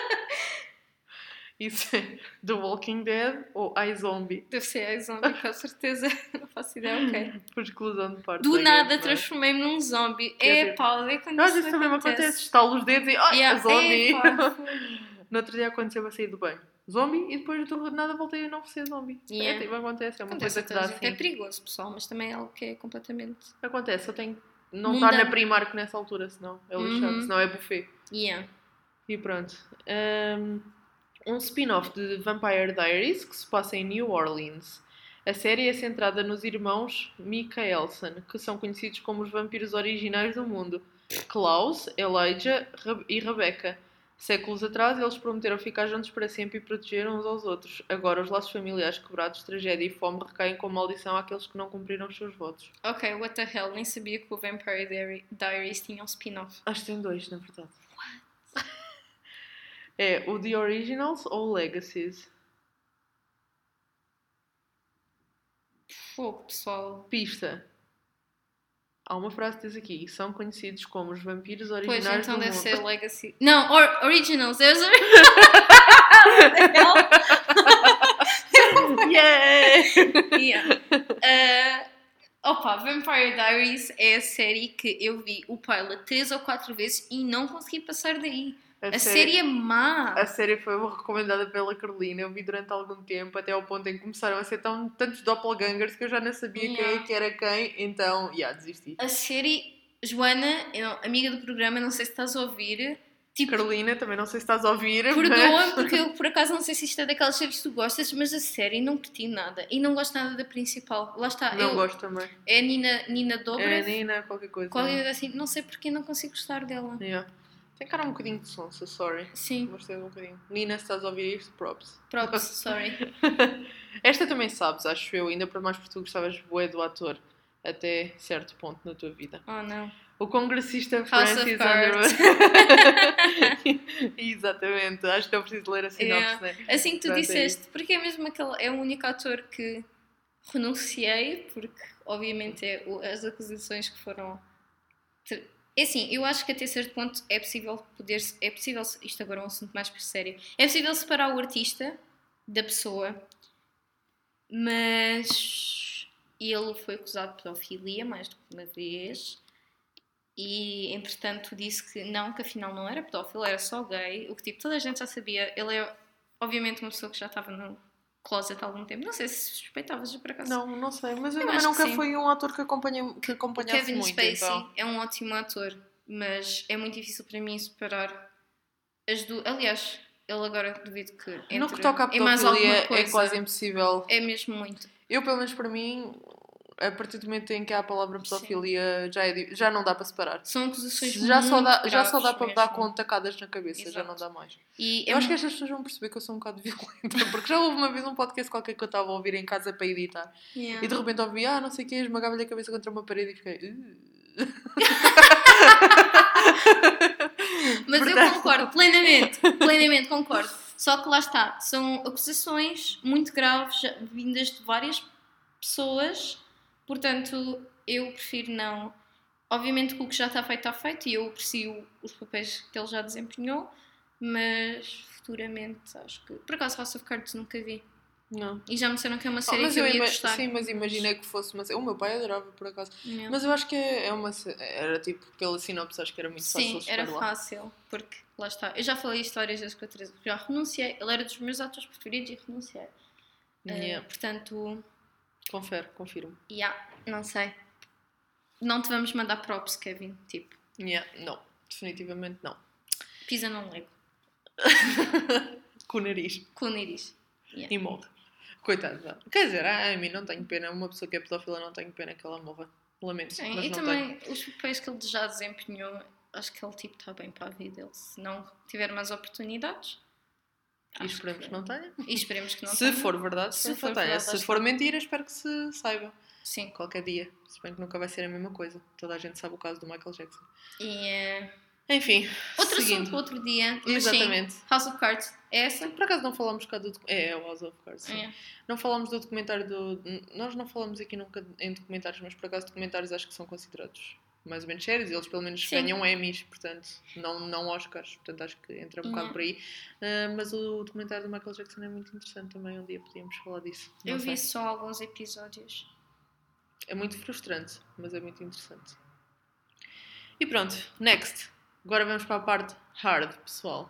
Isso é The Walking Dead ou iZombie, Deve ser a zombie, com certeza. Não faço ideia, ok. por exclusão de parte. Do I nada guess, não é? transformei-me num zombie. Que é É tipo- pá, é quando Às isso vezes também me acontece, acontece. estalo os dedos e ai, Yeah, zombie! epá. No outro dia aconteceu a sair do banho. Zombie e depois do nada voltei a não ser zombie. Yeah. É tipo, acontece, é uma Acontece coisa a que toda dá a gente. assim. É perigoso, pessoal, mas também é algo que é completamente... Acontece, eu tenho que não Mundano. estar na Primark nessa altura, senão é lixado, Uhum. senão é buffet. Yeah. E pronto. Um, um spin-off de Vampire Diaries que se passa em New Orleans. A série é centrada nos irmãos Mikaelson, que são conhecidos como os vampiros originais do mundo. Klaus, Elijah Re- e Rebecca. Séculos atrás, eles prometeram ficar juntos para sempre e protegeram uns aos outros. Agora, os laços familiares quebrados, tragédia e fome recaem com maldição àqueles que não cumpriram os seus votos. Ok, what the hell? Nem sabia que o Vampire Diary- Diaries tinha um spin-off. Acho que tem dois, na verdade. É o The Originals ou o Legacies? Fogo, pessoal. Pista. Há uma frase que diz aqui: são conhecidos como os vampiros Pois, originais então do deve mundo. ser Legacy. Não, or Originals. There's a... Yeah! Yeah. Uh, opa, Vampire Diaries é a série que eu vi o pilot três ou quatro vezes e não consegui passar daí. A, série é má. A série foi recomendada pela Carolina. Eu vi durante algum tempo, até ao ponto em que começaram a ser tão, tantos doppelgangers que eu já não sabia Yeah. quem é que era quem. Então, yeah, desisti. A série, Joana, eu, amiga do programa, não sei se estás a ouvir. Tipo, Carolina, também não sei se estás a ouvir. perdoa-me, mas... porque eu por acaso não sei se isto é daquelas séries que tu gostas, mas a série não curti nada. E não gosto nada da principal. Lá está. Não eu, gosto também. É a Nina, Nina É Dobrev. a Nina, qualquer coisa. Qualquer coisa assim. Não sei porque não consigo gostar dela. Yeah. Tem cara um bocadinho de sonsa, sorry. Sim, Mas tem um bocadinho. Nina, se estás a ouvir isto, props. props, sorry. Esta também sabes, acho eu, ainda para mais porque tu gostavas bué do ator até certo ponto na tua vida. Oh não. O congressista House Francis of Cards. Underwood. Exatamente, acho que eu preciso ler a sinopse, Yeah. né? Assim que tu Pronto, é disseste, porque é mesmo aquele. É o único ator que renunciei, porque obviamente é o- as acusações que foram. ter- É assim, eu acho que até certo ponto é possível poder. É possível. Isto agora é um assunto mais sério. É possível separar o artista da pessoa, mas ele foi acusado de pedofilia mais do que uma vez. E entretanto disse que não, que afinal não era pedófilo, era só gay, o que tipo toda a gente já sabia. Ele é obviamente uma pessoa que já estava no closet há algum tempo. Não sei se suspeitavas por acaso. Não, não sei, mas eu, Eu também acho que nunca sim. fui um ator que, acompanha, que O acompanhasse Kevin muito. Spacey Então. é um ótimo ator, mas é muito difícil para mim separar as duas. Aliás, ele agora duvido que entre No que toca à em mais alguma pedofilia, é coisa. quase impossível. É mesmo muito. Eu, pelo menos para mim, a partir do momento em que há a palavra pedofilia, já, é di- já não dá para separar. São acusações Já muito só dá, já só graves dá para mesmo. dar com tacadas na cabeça, já Exato. não dá mais. E Eu é acho que mu- estas pessoas vão perceber que eu sou um bocado violenta, porque já houve uma vez um podcast qualquer que eu estava a ouvir em casa para editar Yeah. e de repente ouvi, ah, não sei o que, esmagava-lhe a cabeça contra uma parede e fiquei. "Uh." Mas eu Portanto- concordo, plenamente, plenamente concordo. Só que lá está, são acusações muito graves, vindas de várias pessoas, portanto, eu prefiro não. Obviamente que o que já está feito está feito e eu aprecio os papéis que ele já desempenhou, mas futuramente acho que... Por acaso House of Cards nunca vi. Não. E já me disseram que é uma Oh, série mas que eu, eu ia ima- gostar. Sim, mas imaginei que fosse uma série. O meu pai adorava, por acaso. Yeah. Mas eu acho que é é uma sé- era tipo, pela sinopse, acho que era muito Sim, fácil era chegar lá. fácil, porque lá está. Eu já falei isto várias vezes com a Teresa. Já renunciei. Ele era dos meus atores preferidos e renunciei. Yeah. Uh, portanto, Confere, confirmo. yeah, não sei. Não te vamos mandar props, Kevin. Tipo, Yeah, não, definitivamente não. pisa num lego. Com o nariz. Com o nariz. Yeah. E morre. Coitado, vá. Quer dizer, ai, a mim não tenho pena. Uma pessoa que é pedófila não tenho pena que ela morra. Lamento, Sim, mas e não também os papéis que ele já desempenhou, acho que ele tipo está bem para a vida dele. Se não tiver mais oportunidades. tenho. E esperemos que... que não tenha. E esperemos que não se tenha. for verdade, Se se for for tenha. verdade, Se acho for que- mentira, espero que se saiba. Sim. Qualquer dia. Se bem que nunca vai ser a mesma coisa. Toda a gente sabe o caso do Michael Jackson. E eh, Enfim, outro seguindo. assunto outro dia. Mas Exatamente. sim, House of Cards. É essa? Por acaso não falámos cá do... docu- É, é o House of Cards, sim. É. Não falámos do documentário do... Nós não falamos aqui nunca em documentários, mas por acaso documentários acho que são considerados mais ou menos sérios. Eles pelo menos Sim. ganham Emmys, portanto, não, não Oscars. Portanto, acho que entra um bocado Yeah. por aí. Uh, mas o documentário do Michael Jackson é muito interessante também. Um dia podíamos falar disso. Não Eu sei. vi só alguns episódios. É muito frustrante, mas é muito interessante. E pronto, next. Agora vamos para a parte hard, pessoal.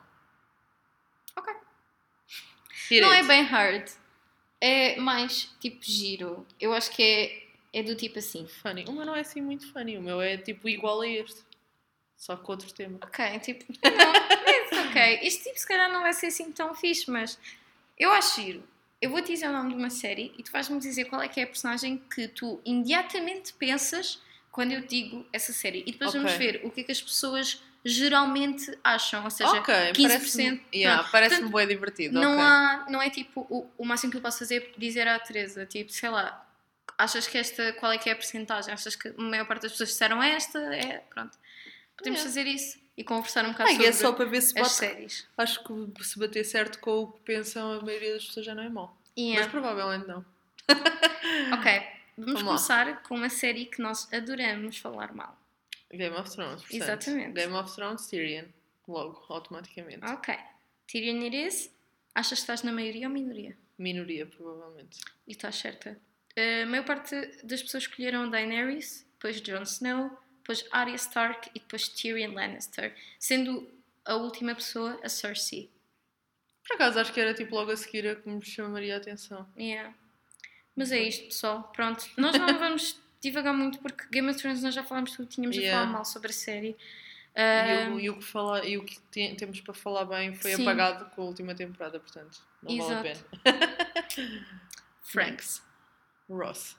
Ok. Hit Não it. é bem hard. É mais tipo giro. Eu acho que é, é do tipo assim. Funny. O meu não é assim muito funny. O meu é tipo igual a este. Só com outro tema. Ok, tipo, não, é ok. Este tipo se calhar não vai ser assim tão fixe, mas eu acho giro. Eu vou-te dizer o nome de uma série e tu vais-me dizer qual é que é a personagem que tu imediatamente pensas quando eu te digo essa série. E depois Ok. vamos ver o que é que as pessoas geralmente acham. Ou seja, Ok, quinze por parece-me cento. yeah, pronto. parece-me Portanto, bem divertido. Não, ok. há, não é tipo o, o máximo que eu posso fazer é dizer à Teresa, tipo, sei lá, achas que esta, qual é que é a percentagem? Achas que a maior parte das pessoas disseram esta? É, pronto. Podemos Yeah. fazer isso e conversar um bocado Ah, e sobre é só para ver se as bate. séries. Acho que se bater certo com o que pensam, a maioria das pessoas já não é mau. Yeah. Mas provavelmente não. Ok, vamos, Vamos lá. começar com uma série que nós adoramos falar mal. Game of Thrones, portanto. Exatamente. Game of Thrones, Tyrion. Logo, automaticamente. Ok, Tyrion it is. Achas que estás na maioria ou minoria? Minoria, provavelmente. E estás certa. A maior parte das pessoas escolheram Daenerys, depois Jon Snow, depois Arya Stark e depois Tyrion Lannister, sendo a última pessoa a Cersei. Por acaso, acho que era tipo logo a seguir a que me chamaria a atenção. Yeah. Mas é isto, pessoal. Pronto. Nós não vamos divagar muito porque Game of Thrones nós já falámos tudo, tínhamos Yeah. a falar mal sobre a série. E, Ah, o, e, o que fala, e o que te- temos para falar bem foi Sim. apagado com a última temporada, portanto, não vale a Exato. pena. Franks. Ross.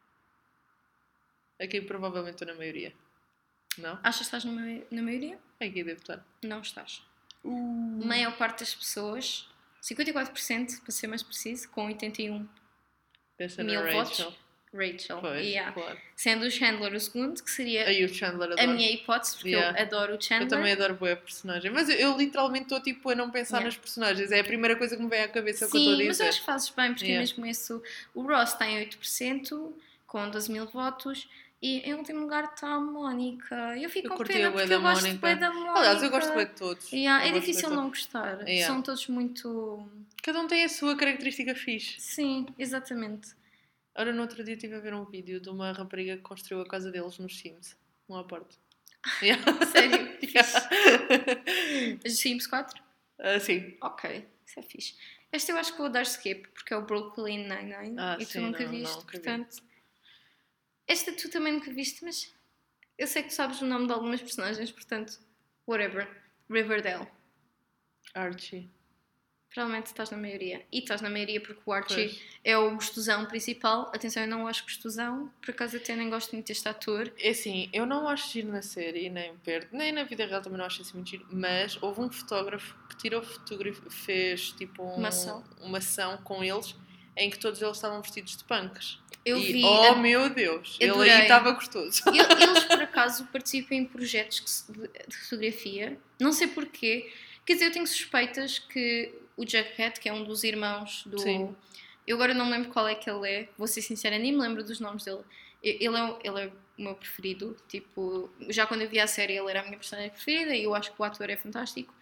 Aqui provavelmente estou na maioria. Não? Achas que estás na, mai- na maioria? Aqui devo estar. Não estás. Uh. A maior parte das pessoas, cinquenta e quatro por cento para ser mais preciso, com oitenta e um Pensa mil na votos. Rachel. Rachel. Pois, Yeah. claro. Sendo o Chandler o segundo, que seria Aí o Chandler adoro. a minha hipótese, porque Yeah. eu adoro o Chandler. Eu também adoro bué a personagem. Mas eu, eu literalmente estou tipo a não pensar Yeah. nas personagens. É a primeira coisa que me vem à cabeça o que eu Sim, estou a mas eu dizer. acho que fazes bem, porque Yeah. é mesmo isso. O Ross tem oito por cento, com doze mil votos, e em último lugar está a Mónica. Eu fico Eu com curti pena a bué porque da eu gosto Mónica. bué da Mónica. Aliás, eu gosto bué de todos. Yeah, Eu é gosto bué de difícil todos. não gostar. Yeah. São todos muito... Cada um tem a sua característica fixe. Sim, exatamente. Ora, no outro dia estive a ver um vídeo de uma rapariga que construiu a casa deles nos Sims. Um à parte. Yeah. Sério? Yeah. Sims quatro? Ah, sim. Ok, isso é fixe. Esta eu acho que vou dar skip, porque é o Brooklyn Nine-Nine, Ah, e tu sim, nunca não, viste, não, nunca vi. portanto... Esta tu também nunca viste, mas eu sei que tu sabes o nome de algumas personagens, portanto, whatever. Riverdale. Archie. Provavelmente estás na maioria. E estás na maioria porque o Archie Pois. é o gostosão principal. Atenção, eu não acho gostosão, por acaso até nem gosto muito deste ator. É assim, eu não acho giro na série, nem perto, nem na vida real também não acho assim muito giro, mas houve um fotógrafo que tirou fotografia, fez tipo um- Uma ação. uma ação com eles, em que todos eles estavam vestidos de punks. Eu e, vi... oh a- meu Deus, ele adorei. aí estava gostoso. E- Eles, por acaso, participam em projetos que se- de de fotografia. Não sei porquê. Quer dizer, eu tenho suspeitas que o Jughead, que é um dos irmãos do... Sim. Eu agora não lembro qual é que ele é. Vou ser sincera, nem me lembro dos nomes dele. E- Ele é, o- ele é o meu preferido. Tipo, já quando eu vi a série, ele era a minha personagem preferida e eu acho que o ator é fantástico.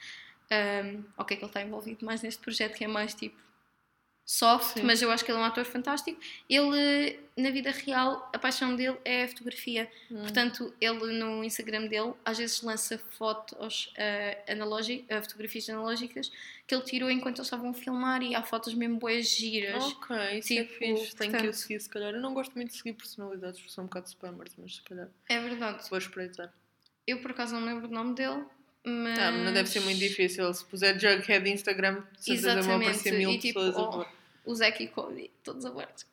Um, ok, que ele está envolvido mais neste projeto que é mais tipo soft, Sim. mas eu acho que ele é um ator fantástico. Ele, na vida real, a paixão dele é a fotografia. Hum. Portanto, ele no Instagram dele às vezes lança fotos uh, analógi- uh, fotografias analógicas que ele tirou enquanto eles estavam a filmar, e há fotos mesmo boas giras. Ok, isso Tipo, é fixe. Tenho portanto- que eu seguir, se calhar. Eu não gosto muito de seguir personalidades, porque sou um bocado spammers, mas se calhar É verdade. vou espreitar. Eu por acaso não me lembro o nome dele, mas... Ah, mas não deve ser muito difícil. Se puser Jughead Instagram, de certeza vão Exatamente. aparecer mil E tipo, pessoas a oh, ver. o Zack e Cody, todos abertos.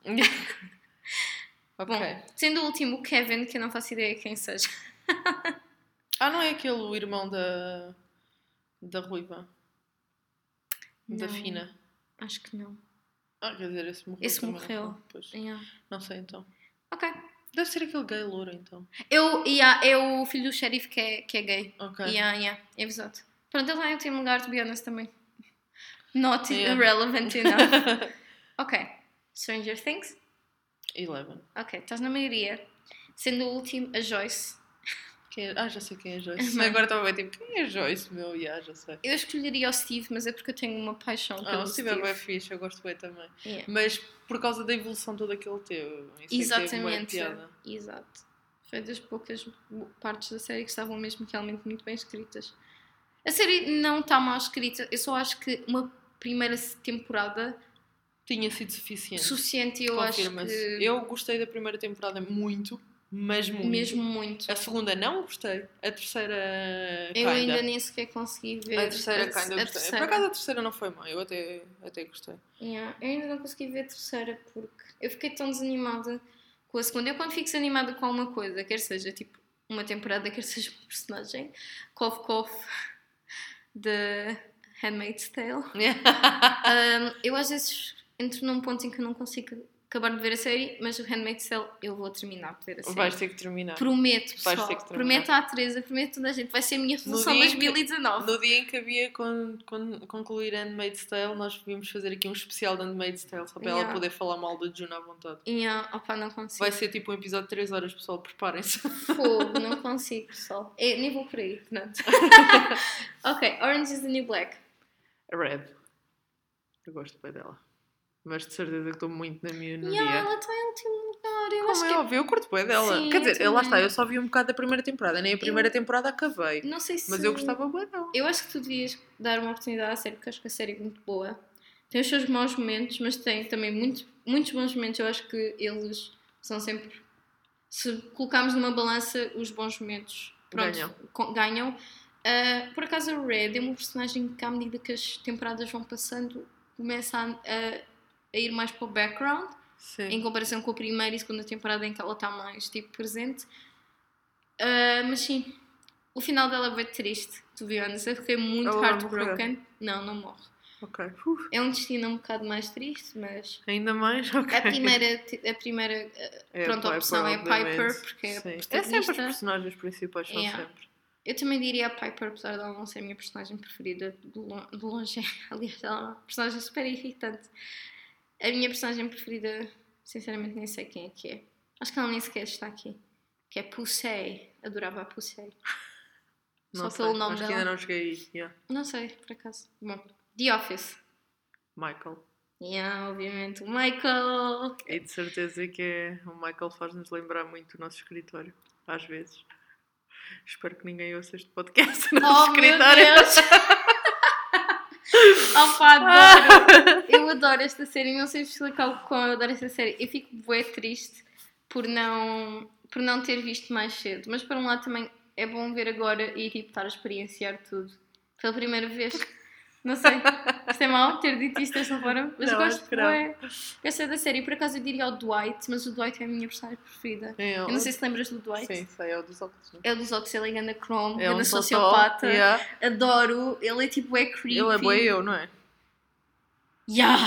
Ok. Bom, sendo o último o Kevin, que eu não faço ideia quem seja. Ah, não é aquele o irmão da. da Ruiva? Da Não, Fina? Acho que não. Ah, quer dizer, esse morreu. Esse também, morreu. não foi? Pois. Yeah. Não sei então. Ok. Deve ser aquele gay louro então. Eu, yeah, é o filho do xerife que é, que é gay. Ok. Yeah, yeah, é exato. Pronto, ele está em último lugar, to be honest, também. Not Yeah. irrelevant enough. Ok. Stranger Things. Eleven. Ok, estás na maioria. Sendo o último, a Joyce. Quem é? Ah, já sei quem é Joyce. Não. Agora estava a ver tipo, quem é Joyce, meu? Yeah, já sei. Eu escolheria o Steve, mas é porque eu tenho uma paixão pelo Ah, o Steve é Steve. bem fixe, eu gosto bem também. Yeah. Mas por causa da evolução toda que ele teve. Isso é que teve bué Exatamente. piada. Exato. Foi das poucas partes da série que estavam mesmo realmente muito bem escritas. A série não está mal escrita, eu só acho que uma primeira temporada Tinha sido suficiente. suficiente, eu acho Confirma-se. que Eu gostei da primeira temporada muito, mas muito. mesmo muito. A segunda não gostei. A terceira. Eu kinda. ainda nem sequer consegui ver A terceira, a, kinda, a gostei. terceira. Por acaso a terceira não foi má, eu até, até gostei. Yeah, eu ainda não consegui ver a terceira porque eu fiquei tão desanimada com a segunda. Eu quando fico desanimada com alguma coisa, quer seja tipo uma temporada, quer seja um personagem, cough cough de Handmaid's Tale, um, eu às vezes entro num ponto em que eu não consigo acabar de ver a série, mas o Handmaid's Tale eu vou terminar de ver a série. Vais ter que terminar. Prometo, Vais pessoal. ter que terminar. Prometo à Teresa, prometo a toda a gente. Vai ser a minha resolução dia em dois mil e dezanove. No dia em que havia con, con, concluir Handmaid's Tale, nós vimos fazer aqui um especial de Handmaid's Tale, só para Yeah. ela poder falar mal da June à vontade. E ah, opa, não consigo. Vai ser tipo um episódio de três horas, pessoal, preparem-se. Fogo, não consigo, pessoal. É, nem vou por aí, portanto. Ok, Orange is the New Black. Red. Eu gosto bem dela. Mas de certeza que estou muito na minha no Yeah, dia. ela está em último lugar. Eu Como acho é que... óbvio, eu curto bem dela. Sim, Quer eu dizer, lá também. está, eu só vi um bocado da primeira temporada. Nem a primeira Eu- temporada acabei. Não sei se... Mas eu gostava bem dela. Eu acho que tu devias dar uma oportunidade à série, porque acho que a série é muito boa. Tem os seus maus momentos, mas tem também muito, muitos bons momentos. Eu acho que eles são sempre... Se colocarmos numa balança, os bons momentos pronto, Ganham. co- ganham. Ah, por acaso a Red é uma personagem que, à medida que as temporadas vão passando, começa a, a- a ir mais para o background, Sim. em comparação com a primeira e segunda temporada em que ela está mais tipo, presente. Ah, mas sim, o final dela é bem triste, to be honest. Eu fiquei muito Ela vai heartbroken. Não, não morre. Ok. Uf, É um destino um bocado mais triste, mas ainda mais? Ok. a primeira, a primeira ah, É a pronto, a Piper, opção é a Piper, obviamente. porque é a Sim. É protagonista. sempre os personagens principais, são Yeah. sempre. Eu também diria a Piper, apesar de ela não ser a minha personagem preferida de lo- de longe. Aliás, ela é uma personagem super irritante. A minha personagem preferida, sinceramente, nem sei quem é que é. Acho que ela nem sequer está aqui. Que é Pussy. Adorava a Pussy. Não Só sei. pelo nome Acho que dela. ainda não cheguei aí. Yeah. Não sei, por acaso. Bom, The Office. Michael. Yeah, obviamente. O Michael. E de certeza que é... o Michael faz-nos lembrar muito o nosso escritório. Às vezes. Espero que ninguém ouça este podcast no nosso Oh, meu escritório. Deus! Opa, adoro! Eu adoro esta série, não sei explicar o quão eu adoro esta série. Eu fico bué triste por não, por não ter visto mais cedo. Mas por um lado também é bom ver agora e tipo estar a experienciar tudo pela primeira vez. Não sei, isto é mau ter dito isto desta forma, mas Não, gosto acho que não. bué. Esta é da série, por acaso eu diria o Dwight, mas o Dwight é a minha personagem preferida. É, Eu não sei se lembras do Dwight. Sim, sei, é o dos óculos. Né? É o dos Ox, ele é ganda Chrome, É ganda um sociopata. totó, yeah. Adoro, ele é tipo é creepy. Ele é boi eu, não é? Yeah!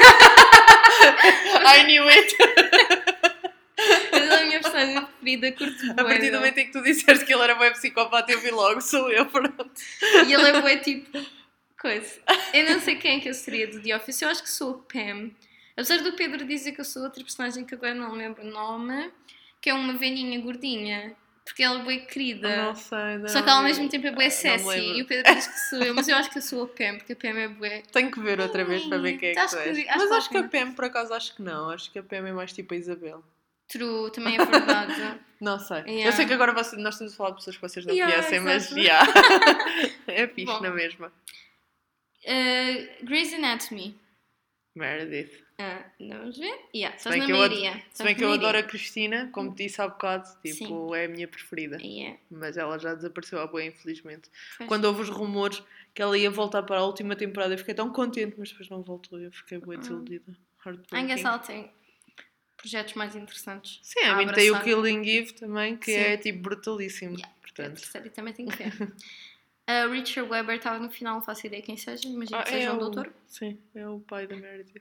I knew it! Ele é a minha personagem preferida, curto A partir do bué. momento em que tu disseste que ele era bem psicopata, eu vi logo, sou eu, pronto. E ele é bué tipo... Coisa. Eu não sei quem é que eu seria do The Office, eu acho que sou a Pam. Apesar do Pedro dizer que eu sou outra personagem que agora não lembro o nome, que é uma velhinha gordinha. Porque ela é bué querida. Não sei, não. Só que ela ao mesmo tempo é bué Ah, não me sassy. lembro. E o Pedro diz que sou eu, mas eu acho que eu sou a Pam, porque a Pam é bué. Tenho que ver outra vez para ver quem é que Acho tu que- és. acho Mas que acho que a vale Pam, por acaso, acho que não. Acho que a Pam é mais tipo a Isabel. True, também é verdade. Não sei. Yeah. Eu sei que agora vocês- nós estamos a falar de pessoas que vocês não Yeah, conhecem, mas exato. yeah. É fixe Bom. na mesma. Uh, Grey's Anatomy. Meredith. Ah, vamos ver? Yeah, Se estás bem na que eu, ad- maioria. se Estás bem que na eu maioria. adoro a Cristina, como te disse há bocado, tipo, Sim. é a minha preferida. Yeah. Mas ela já desapareceu há bem, infelizmente. Pois. Quando houve os rumores que ela ia voltar para a última temporada, eu fiquei tão contente, mas depois não voltou. Eu fiquei bem desiludida. I Heartbreaking. guess ela tem projetos mais interessantes. Sim, a a mim tem o abraçar. Killing Eve também, que Sim. é tipo brutalíssimo. Yeah, a Portanto. terceira também tem que ver. A Richard Webber estava no final, não faço ideia quem seja, imagino Ah, que seja é um o... doutor. Sim, é o pai da Meredith.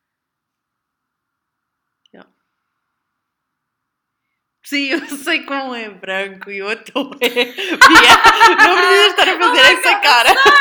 Yeah. Sim, eu sei como é branco e o outro é. Yeah. Não precisas estar a fazer Oh my essa God,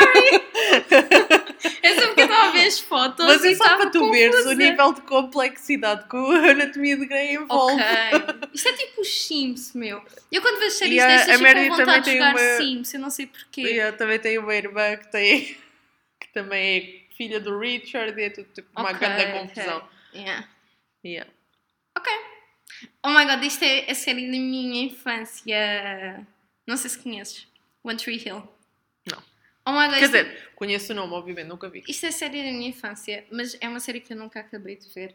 cara. É só porque eu estava a ver as fotos Mas e é só estava para tu confusa. veres o nível de complexidade que a Anatomia de Grey envolve. Ok. Isto é tipo os Sims, meu. Eu quando vejo séries E a- destas a fico Meredith com também vontade de tem jogar uma- Sims, eu não sei porquê. E eu também tenho uma irmã que, tem, que também é filha do Richard e é tudo tipo uma Ok, grande ok. confusão. Yeah. Yeah. Ok. Oh my god, isto é a série da minha infância. Não sei se conheces. One Tree Hill. Não. Oh my god, Quer isto, dizer, conheço o nome, obviamente, nunca vi. isto é a série da minha infância, mas é uma série que eu nunca acabei de ver.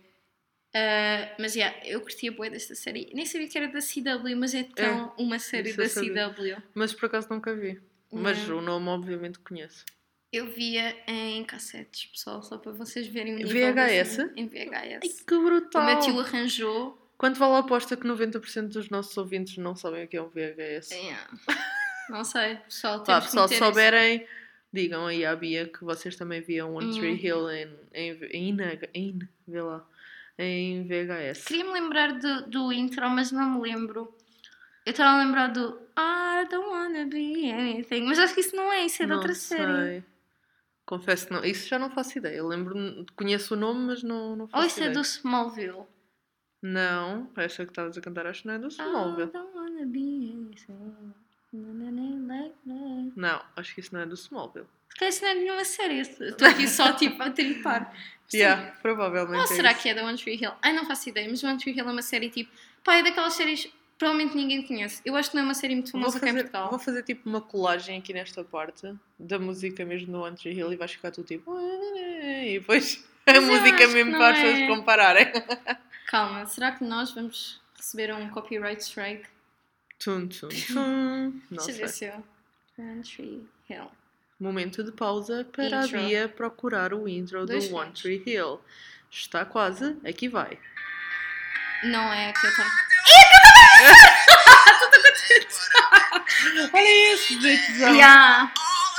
Uh, mas yeah, eu curtia bué desta série. Nem sabia que era da C W, mas é tão uma série isso eu da C sabia. W. Mas por acaso nunca vi. Mas Yeah. o nome, obviamente, conheço. Eu via em cassetes, pessoal, só para vocês verem o nível V H da S? cena. Em V H Ai, S. que O brutal! meu tio arranjou. Quanto vale a aposta que noventa por cento dos nossos ouvintes não sabem o que é um V H S? Yeah. Não sei, pessoal, Pá, temos que pessoal, se meter esse- souberem, digam aí à Bia que vocês também viam One Tree Hum. Hill em, em, em, em, vê lá, em V H S. Queria-me lembrar do, do intro, mas não me lembro. Eu estava a lembrar do I don't wanna be anything, mas acho que isso não é, isso é de Não outra sei. série. Confesso que não. Isso já não faço ideia. Eu lembro, conheço o nome, mas não, não faço Ou isso é ideia. do Smallville. Não, essa que estavas a cantar acho que não é do I Smallville. don't wanna be anything. Like that. Não, acho que isso não é do Smallville. Se calhar isso não é nenhuma série, eu estou aqui só tipo a tripar. Yeah, provavelmente Ou é será isso. que é da One Tree Hill? Ai, não faço ideia, mas One Tree Hill é uma série tipo. Pá, é daquelas séries que provavelmente ninguém conhece. Eu acho que não é uma série muito Vou famosa cá em fazer, Portugal. vou fazer tipo uma colagem aqui nesta parte da música mesmo do One Tree Hill e vais ficar tudo tipo. E depois a Mas eu música acho que mesmo não para as é. pessoas compararem. Calma, será que nós vamos receber um copyright strike? Tum, tum, tum. Não Deixa eu sei. ver se eu. One Tree Hill. Momento de pausa para Intro. a Bia procurar o intro Dois do One segundos. Tree Hill. Está quase, aqui vai. Não é a que eu tenho. Olha esse, Zezão. Yeah.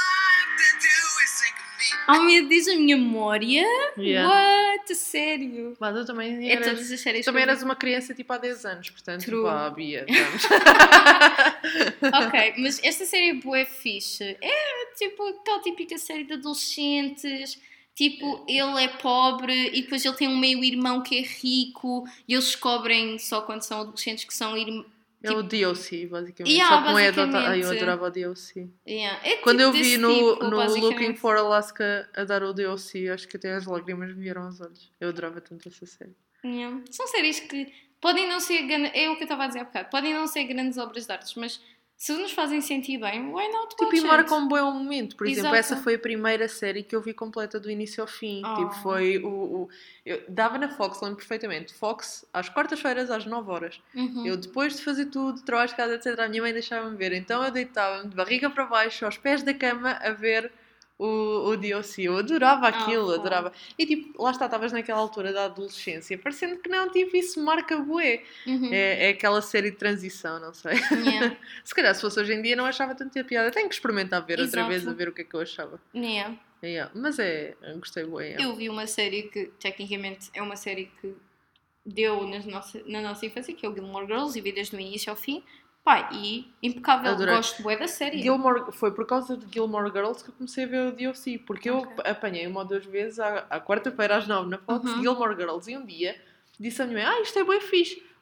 Ao medo diz a minha memória. Yeah. What? A sério? Mas eu também É eras, todas as séries. também que eu eras uma criança tipo há dez anos, portanto, True. vá, Bia, vamos. vi. Ok, mas esta série é bué fixe. É tipo aquela típica série de adolescentes. Tipo, ele é pobre e depois ele tem um meio-irmão que é rico e eles descobrem só quando são adolescentes que são irmãos. É o D O C, basicamente. Yeah, Só que não é adotado. Ai, eu basicamente. adorava o D O C. Yeah. É Quando tipo eu vi desse no, tipo, no basicamente. Looking for Alaska a dar o D O C, acho que até as lágrimas me vieram aos olhos. Eu adorava tanto essa série. Yeah. São séries que podem não ser grandes, é o que eu estava a dizer há bocado, podem não ser grandes obras de artes, mas se nos fazem sentir bem, why not Tipo, watch e it? marca um bom momento. Por exemplo, Exato. essa foi a primeira série que eu vi completa do início ao fim. Oh. Tipo, foi o... o eu dava na Fox, lembro perfeitamente. Fox, às quartas-feiras, às nove horas. Uhum. Eu, depois de fazer tudo, trabalho de casa, etcétera, a minha mãe deixava-me ver. Então eu deitava-me de barriga para baixo, aos pés da cama, a ver o, o D O C. Eu adorava aquilo, Oh, adorava. E tipo, lá está, estavas naquela altura da adolescência, parecendo que não, tipo, isso marca bué. Uhum. É, é aquela série de transição, não sei. Yeah. Se calhar, se fosse hoje em dia, não achava tanta piada. Tenho que experimentar ver outra Exato. vez, a ver o que é que eu achava. Yeah. Yeah. Mas é, eu gostei bué. Yeah. Eu vi uma série que, tecnicamente, é uma série que deu nas nossa, na nossa infância, que é o Gilmore Girls, e vi desde o início ao fim. Pá, e impecável, Adorei. gosto bué da série. Gilmore, foi por causa de Gilmore Girls que eu comecei a ver o D O C, porque eu Ok. apanhei uma ou duas vezes à, à quarta-feira às nove na Fox Uhum. Gilmore Girls e um dia disse à minha mãe, ah, isto é bem fixe,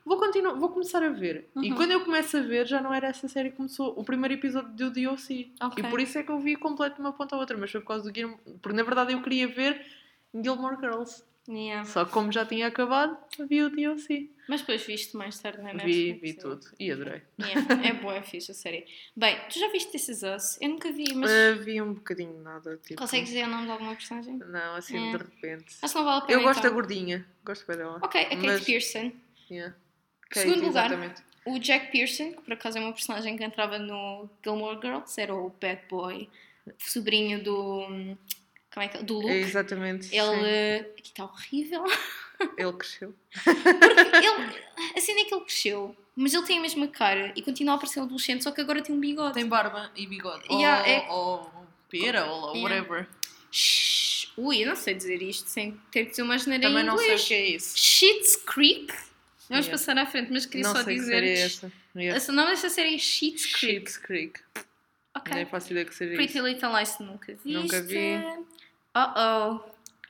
vou, continuar, vou começar a ver. Uhum. E quando eu começo a ver, já não era essa série que começou. O primeiro episódio do D O C. Ok. E por isso é que eu vi completo de uma ponta à outra. Mas foi por causa do Gilmore... Porque na verdade eu queria ver Gilmore Girls. Yeah. Só que como já tinha acabado, vi o D O C. Mas depois viste mais tarde na Netflix. Vi, vi tudo. E adorei. Yeah. É boa, é fixe a série. Bem, tu já viste This Is Us? Eu nunca vi, mas... Uh, vi um bocadinho de nada. Tipo... Consegues dizer o nome de alguma personagem? Não, assim É. de repente. Acho que não vale a pena, Eu gosto então. da gordinha. Gosto bem dela. Ok, a Kate Mas... Pearson. Yeah. Kate, Segundo lugar, exatamente. o Jack Pearson, que por acaso é uma personagem que entrava no Gilmore Girls, era o bad boy, sobrinho do... Como é que é? Do Luke. É exatamente. Ele... Aqui está horrível. Ele cresceu. Porque ele... A cena é que ele cresceu, mas ele tem a mesma cara e continua a parecer um adolescente, só que agora tem um bigode. Tem barba e bigode. Yeah, ou, é- ou pera, ou Yeah. whatever. Shhh. Ui, eu não sei dizer isto sem ter que dizer uma geneira em Também não sei inglês. o que é isso. Schitt's Creek. Vamos Yeah. passar à frente, mas queria Não só sei que dizer... série é essa. Yeah. O nome desta série é Schitt's Creek. Schitt's Creek. Ok. Nem faço ideia que seja Pretty isso. Little Lies nunca viste. Nunca vi. Uh-oh.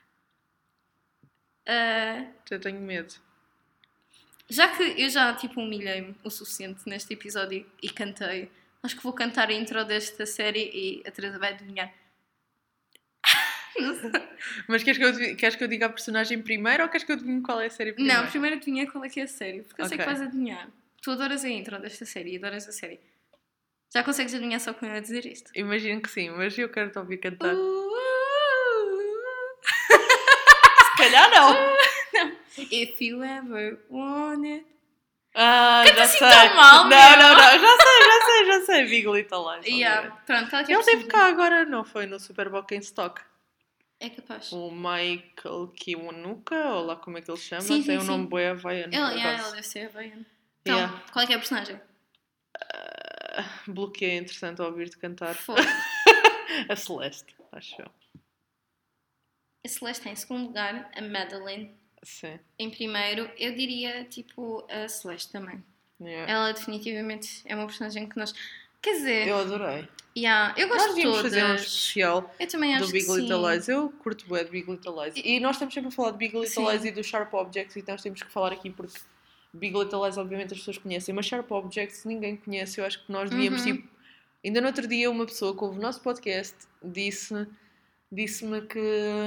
Uh, Já tenho medo. já que eu já tipo humilhei-me o suficiente neste episódio e cantei, acho que vou cantar a intro desta série e a Teresa vai adivinhar. Não sei. Mas queres que, eu, queres que eu diga a personagem primeiro ou queres que eu diga qual é a série primeiro? Não, primeiro adivinha qual é que é a série, porque eu sei que Ok. vais adivinhar. Tu adoras a intro desta série e adoras a série. Já consegues adivinhar só com eu a dizer isto? Imagino que sim, mas eu quero te ouvir cantar. Uh, Se calhar não. If you ever want it. Ah, Canta já assim sei. tão mal, não, meu. não, não, já sei, já sei, já sei. Big Little Lies. Yeah. Pronto, tá aqui a Ele esteve personagem. cá agora, não foi? No Super Bowl em Stock. É capaz. O Michael Kiwanuka, ou lá como é que ele se chama, Sim, tem sim, um nome sim. bué havaiano. Ele, por yeah, acaso. ele deve ser havaiano. Então, Yeah. qual é que é a personagem? Ah, bloqueei, é interessante ouvir-te cantar. Fogo. A Celeste, acho eu. A Celeste em segundo lugar, a Madeline Sim. em primeiro. Eu diria, tipo, a Celeste também. Yeah. Ela definitivamente é uma personagem que nós... Quer dizer, Eu adorei. yeah, eu Nós gosto de devíamos todas. fazer um especial Eu também acho do Big que Little sim. Lies. Eu curto bué de Big Little Lies. E nós estamos sempre a falar de Big Little Sim. Lies e do Sharp Objects, então nós temos que falar aqui porque Big Little Lies obviamente as pessoas conhecem, mas Sharp Objects ninguém conhece. Eu acho que nós devíamos, Uhum. tipo... Ainda no outro dia uma pessoa que ouve o nosso podcast disse, disse-me que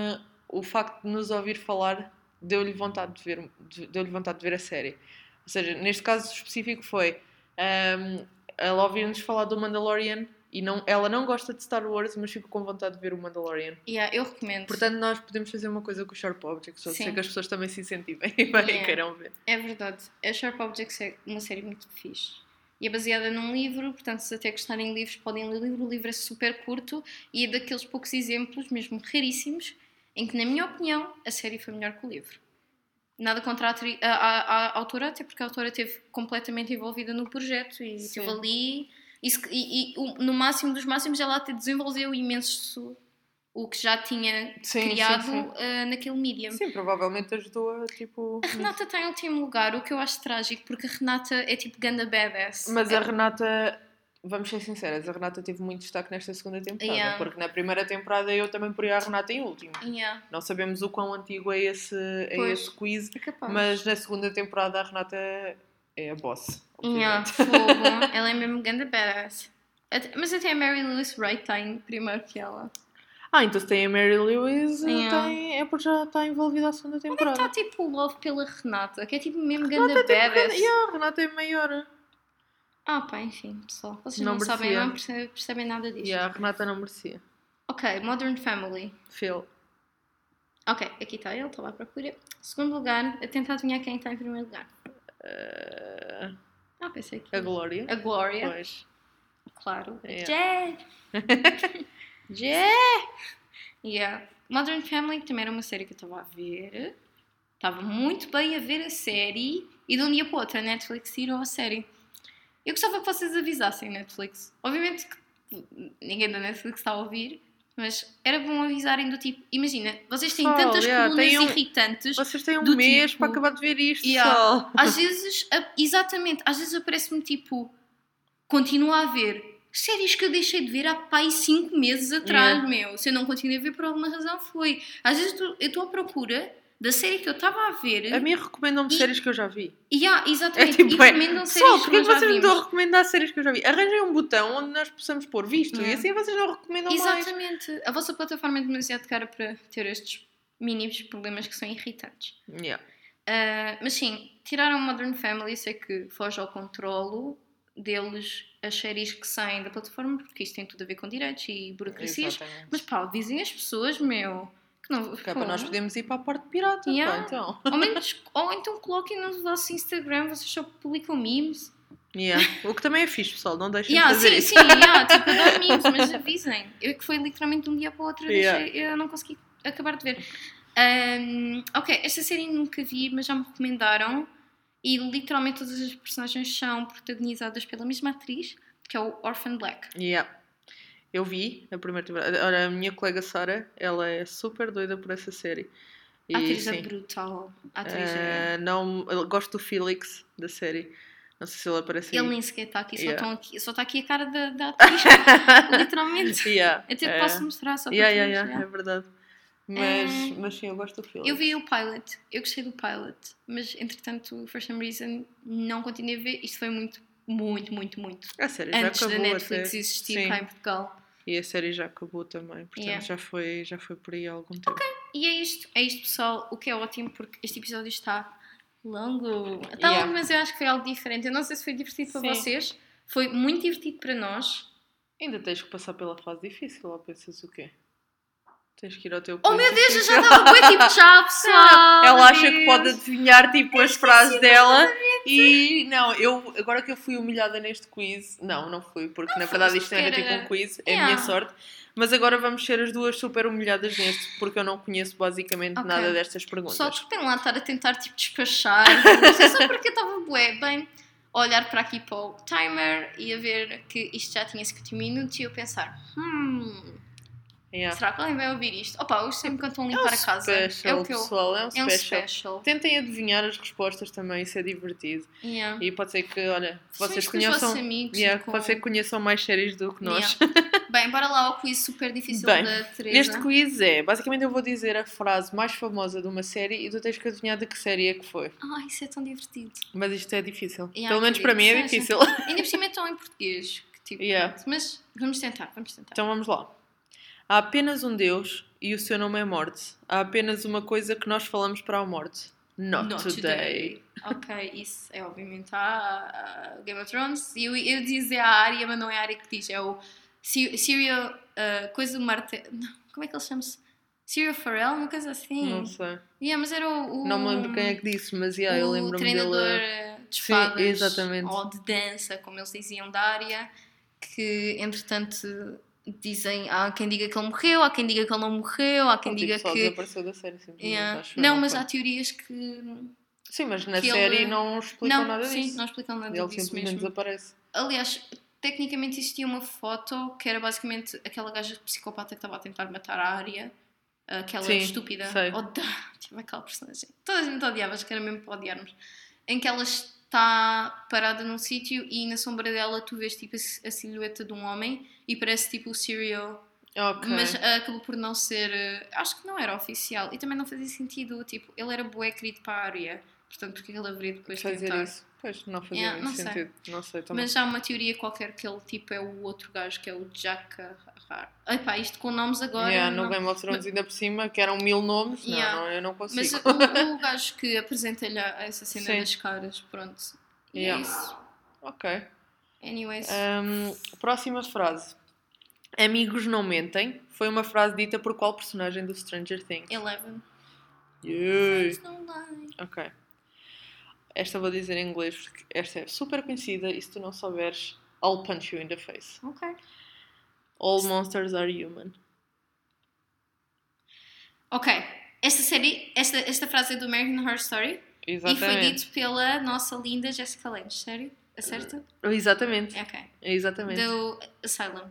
o facto de nos ouvir falar deu-lhe vontade de ver, de- deu-lhe vontade de ver a série. Ou seja, neste caso específico foi... Um, ela ouviu-nos falar do Mandalorian e não, ela não gosta de Star Wars, mas ficou com vontade de ver o Mandalorian. Yeah, eu recomendo. Portanto, nós podemos fazer uma coisa com o Sharp Objects, só Sim. sei que as pessoas também se incentivem e bem, Yeah. queiram ver. É verdade. A Sharp Objects é uma série muito fixe. E é baseada num livro, portanto, se até gostarem de livros, podem ler o livro. O livro é super curto e é daqueles poucos exemplos, mesmo raríssimos, em que, na minha opinião, a série foi melhor que o livro. Nada contra a, atri- a, a, a autora, até porque a autora esteve completamente envolvida no projeto e Sim. esteve ali. E, se- e- e o- no máximo dos máximos, ela até desenvolveu imenso o que já tinha Sim, criado sim, sim. ah, naquele medium. Sim, provavelmente ajudou a, tipo... A Renata está em último lugar, o que eu acho trágico, porque a Renata é tipo ganda badass. Mas É- a Renata, vamos ser sinceras, a Renata teve muito destaque nesta segunda temporada, Yeah. porque na primeira temporada eu também poria a Renata em último. Yeah, Não sabemos o quão antigo é esse, é Pois. esse quiz, é capaz. mas na segunda temporada a Renata é a boss. Yeah, obviamente. fogo. Ela é mesmo ganda badass. Até- Mas até a Mary Louise Wright está em primeiro que ela. Ah, então se tem a Mary Lewis, Yeah. tem, é porque já está envolvida a segunda temporada. Está tipo o love pela Renata, que é tipo mesmo Renata ganda é tipo badass. grande- yeah, a Renata é maior. Ah pá, enfim, pessoal. Vocês Não não, sabem, merecia. não percebem, percebem nada disto. Yeah, a Renata não merecia. Ok, Modern Family. Phil. Ok, aqui está ele, estava à procura. Segundo lugar, a tentar adivinhar quem está em primeiro lugar. Uh, Ah, pensei que... a Glória. A Gloria. Pois. Claro. Yeah. Jed! Jed! Yeah. Modern Family também era uma série que eu estava a ver. Estava muito bem a ver a série. E de um dia para o outro a Netflix tirou a série. Eu gostava que vocês avisassem Netflix. Obviamente que ninguém da Netflix está a ouvir. Mas era bom avisarem do tipo... Imagina, vocês têm Pessoal, tantas yeah, colunas tem um- irritantes. Vocês têm um Do mês tipo- para acabar de ver isto, Yeah. pessoal. Às vezes, a- exatamente, às vezes aparece-me tipo, continuo a ver séries que eu deixei de ver há pai cinco meses atrás, Yeah. meu. Se eu não continuei a ver por alguma razão foi. Às vezes tu- eu estou à procura da série que eu estava a ver... A mim recomendam-me E- séries que eu já vi. Yeah, É exatamente, tipo, e é, recomendam séries pessoal, que porquê que nós já vocês me estão a vimos. recomendar séries que eu já vi? Arranjem um botão onde nós possamos pôr visto e Yeah. assim vocês não recomendam mais. Exatamente. A vossa plataforma é demasiado cara para ter estes mínimos problemas que são irritantes. Yeah. Uh, mas sim, tiraram Modern Family, sei que foge ao controlo deles as séries que saem da plataforma, porque isto tem tudo a ver com direitos e burocracias. Exatamente. Mas pá, dizem as pessoas, meu, que não... Que é para pô, nós podermos ir para a parte pirata, Yeah. pá, então. Ou, menos, ou então coloquem no vosso Instagram, vocês só publicam memes. Yeah. O que também é fixe, pessoal, não deixem Yeah, de fazer sim, isso. sim, yeah, tipo, adoro memes, mas avisem. Eu que foi literalmente de um dia para o outro, eu, Yeah. deixei, eu não consegui acabar de ver. Um, ok, esta série nunca vi, mas já me recomendaram. E literalmente todas as personagens são protagonizadas pela mesma atriz, que é o Orphan Black. Yeah. Eu vi a primeira temporada. Ora, a minha colega Sara, ela é super doida por essa série. E, A atriz é sim, brutal. A atriz é... eh, não, eu gosto do Felix da série. Não sei se ele aparece aí. Ele nem sequer está aqui, só, Yeah. estão aqui, só está aqui a cara da, da atriz, literalmente. Yeah. Até eh, posso mostrar só para yeah, tu yeah, veres, yeah, yeah. é verdade. Mas, Eh, mas sim, eu gosto do Felix. Eu vi o pilot, eu gostei do pilot, mas entretanto, for some reason, não continuei a ver. Isto foi muito, muito, muito, muito A série já antes da acabou Netflix até. existir Sim. cá em Portugal. E a série já acabou também, portanto Yeah. já, foi, já foi por aí há algum tempo. E é isto, é isto, pessoal, o que é ótimo, porque este episódio está longo. Está Yeah. longo, mas eu acho que foi algo diferente. Eu não sei se foi divertido para Sim. vocês, foi muito divertido para nós. Ainda tens que passar pela fase difícil, ou pensas o quê? Tens que ir ao teu Oh quiz meu Deus, eu difícil. já estava bem tipo já, pessoal! Ela acha Deus. que pode adivinhar tipo as frases dela e não, eu agora que eu fui humilhada neste quiz, não, não fui, porque na verdade isto não era sequer tipo um era- quiz, é a Yeah. minha sorte, mas agora vamos ser as duas super humilhadas neste, porque eu não conheço basicamente Ok. nada destas perguntas. Pessoal, desculpem lá estar a tentar tipo despachar, mas é só porque eu estava bué, bem, a olhar para aqui para o timer e a ver que isto já tinha cinquenta minutos e eu pensar, hum, Yeah. será que alguém vai ouvir isto? Opa, hoje sempre que estão a É limpar um a casa. special, é o que eu... pessoal, é um É um special. special. Tentem adivinhar as respostas também, isso é divertido. Yeah. E pode ser que, olha, São vocês isto com os conheçam, vossos amigos yeah, e com- pode ser que conheçam mais séries do que nós. Yeah. Bem, bora lá ao quiz super difícil Bem, da Teresa. Este quiz é, basicamente eu vou dizer a frase mais famosa de uma série e tu tens que adivinhar de que série é que foi. Ai, isso é tão divertido. Mas isto é difícil. Yeah, Pelo menos para mim é acredito. difícil. Ainda por cima é tão em português. Que, tipo, Yeah. pronto. Mas vamos tentar, vamos tentar. Então vamos lá. Há apenas um Deus e o seu nome é morte. Há apenas uma coisa que nós falamos para a morte. Not, Not today. Ok, isso é obviamente a, a Game of Thrones. E eu, eu dizia a Arya, mas não é a Arya que diz, é o Sy- Syrio, uh, coisa do Marte... Não, como é que ele chama-se? Syrio Farrell, uma coisa assim. Não sei. Yeah, mas era o, o... Não me lembro quem é que disse, mas yeah, eu o lembro-me treinador dele. de Sim, espadas exatamente. ou de dança, como eles diziam, da área, que entretanto dizem, há quem diga que ele morreu, há quem diga que ele não morreu, há quem Não, diga tipo, só que... desapareceu da série, simplesmente. Yeah. Acho eu, Não, mas foi. há teorias que... Sim, mas na que série ele- não explicam Não, nada sim, disso. não explicam nada Ele disso simplesmente mesmo. desaparece. Aliás, tecnicamente existia uma foto que era basicamente aquela gaja psicopata que estava a tentar matar a área, aquela Sim, estúpida. sei. Oda... Tipo aquela personagem. Toda a gente odiava, acho que era mesmo para odiarmos. Em que ela está parada num sítio e na sombra dela tu vês tipo a, a silhueta de um homem e parece tipo o Serial. Ok. Mas ah, acabou por não ser. ah, acho que não era oficial e também não fazia sentido. Tipo, ele era bué querido para a área. Portanto, porque ele haveria depois de Fazer tentar. isso. Pois, não fazia Yeah, muito não sei. sentido. Não sei também. Mas há uma teoria qualquer que ele tipo é o outro gajo que é o Jaka. Epá, isto com nomes agora. Yeah, no não... Game of Thrones ainda por cima, que eram mil nomes, Yeah. não, não, eu não consigo. Mas o, o gajo que apresenta-lhe essa cena Sim. das caras, pronto. E Yeah. é isso. Ok. Anyways. Hum, próxima frase. Amigos não mentem. Foi uma frase dita por qual personagem do Stranger Things? Eleven. Yay. Friends don't lie. Ok. Esta vou dizer em inglês porque esta é super conhecida e se tu não souberes, I'll punch you in the face. Ok. All monsters are human. Ok. Esta série, esta, esta frase é do American Horror Story e foi Exatamente. dito pela nossa linda Jessica Lange. Sério? Acerta? Exatamente. Ok. Exatamente. Do Asylum.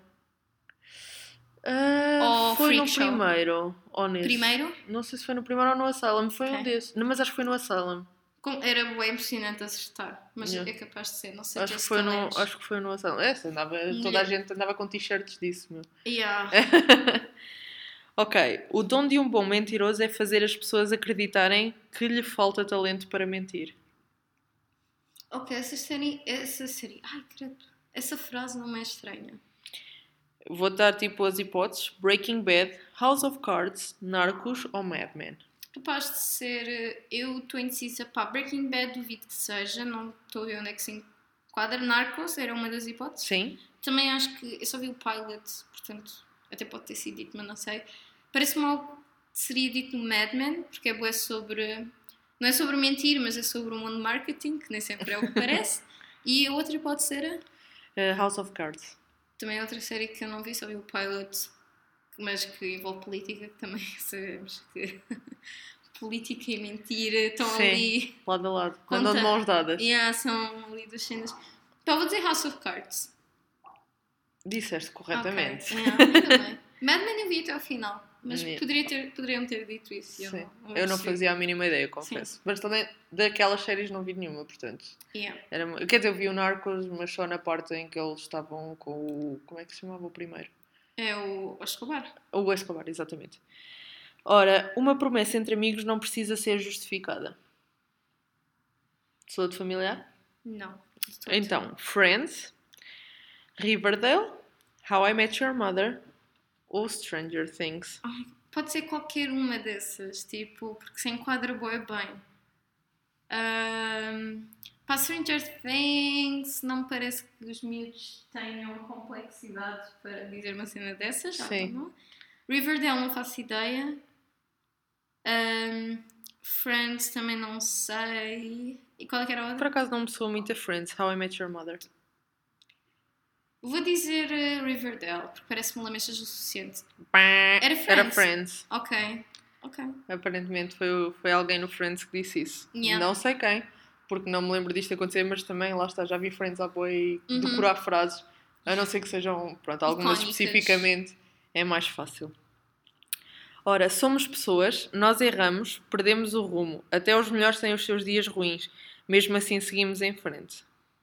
Ah, Ou foi Freak no Show. primeiro. Ou nesse. Primeiro? Não sei se foi no primeiro ou no Asylum. Foi Ok. um desses. Não, mas acho que foi no Asylum. Com- Era bem impressionante acertar, mas Yeah. é capaz de ser. Não sei, Acho que, Jessica foi no, Lange. acho que foi no Asylum. É, andava, toda a Yeah. gente andava com t-shirts disso, meu. Yeah. Ok, o dom de um bom mentiroso é fazer as pessoas acreditarem que lhe falta talento para mentir. Ok, essa série... Essa série... Ai, credo. Essa frase não me é estranha. Vou dar tipo as hipóteses: Breaking Bad, House of Cards, Narcos ou Mad Men. Capaz de ser... eh, Eu estou indecisa. Pá, Breaking Bad duvido que seja. Não estou a ver onde é que se enquadra. Narcos era uma das hipóteses. Sim. Também acho que... Eu só vi o pilot, portanto... Até pode ter sido dito, mas não sei. Parece-me algo que seria dito no Mad Men, porque é bué sobre... Não é sobre mentir, mas é sobre o mundo de marketing, que nem sempre é o que parece. E a outra hipótese era... Uh, House of Cards. Também é outra série que eu não vi, só vi o pilot, mas que envolve política, que também sabemos que política e mentira estão Sim, ali... lado a lado. Conta- Andam de mãos dadas. Yeah, são ali duas cenas. Então vou dizer House of Cards. Disseste corretamente. Ok, yeah, ainda bem. Mad Men eu vi até ao final, mas Yeah. poderia ter, poderiam ter dito isso. e Eu Sim. não, Eu não percebi. fazia a mínima ideia, confesso. Mas também daquelas séries não vi nenhuma, portanto. Yeah. Era... mu- Quer dizer, eu vi o Narcos, mas só na parte em que eles estavam com o... Como é que se chamava o primeiro? É o Escobar. O Escobar, exatamente. Ora, uma promessa entre amigos não precisa ser justificada. Sou de familiar? Não. Estou Então, Friends, Riverdale, How I Met Your Mother ou Stranger Things. Ai, pode ser qualquer uma dessas, tipo, porque se enquadra bué bem. Um, para Stranger Things, não me parece que os miúdos tenham complexidade para dizer uma cena dessas. já Sim. tá bom. Riverdale não faço ideia. Um, Friends também não sei. E qual é que era a Por outra? acaso não me soa muito a Friends, How I Met Your Mother. Vou dizer uh, Riverdale, porque parece-me lamechas o suficiente. Era Friends? Era Friends. Ok, ok. Aparentemente foi, foi alguém no Friends que disse isso. Yeah. Não sei quem, porque não me lembro disto acontecer, mas também lá está, já vi Friends há boi Uhum. decorar frases, a não ser que sejam, pronto, algumas Icónicas. especificamente, é mais fácil. Ora, somos pessoas, nós erramos, perdemos o rumo, até os melhores têm os seus dias ruins, mesmo assim seguimos em frente.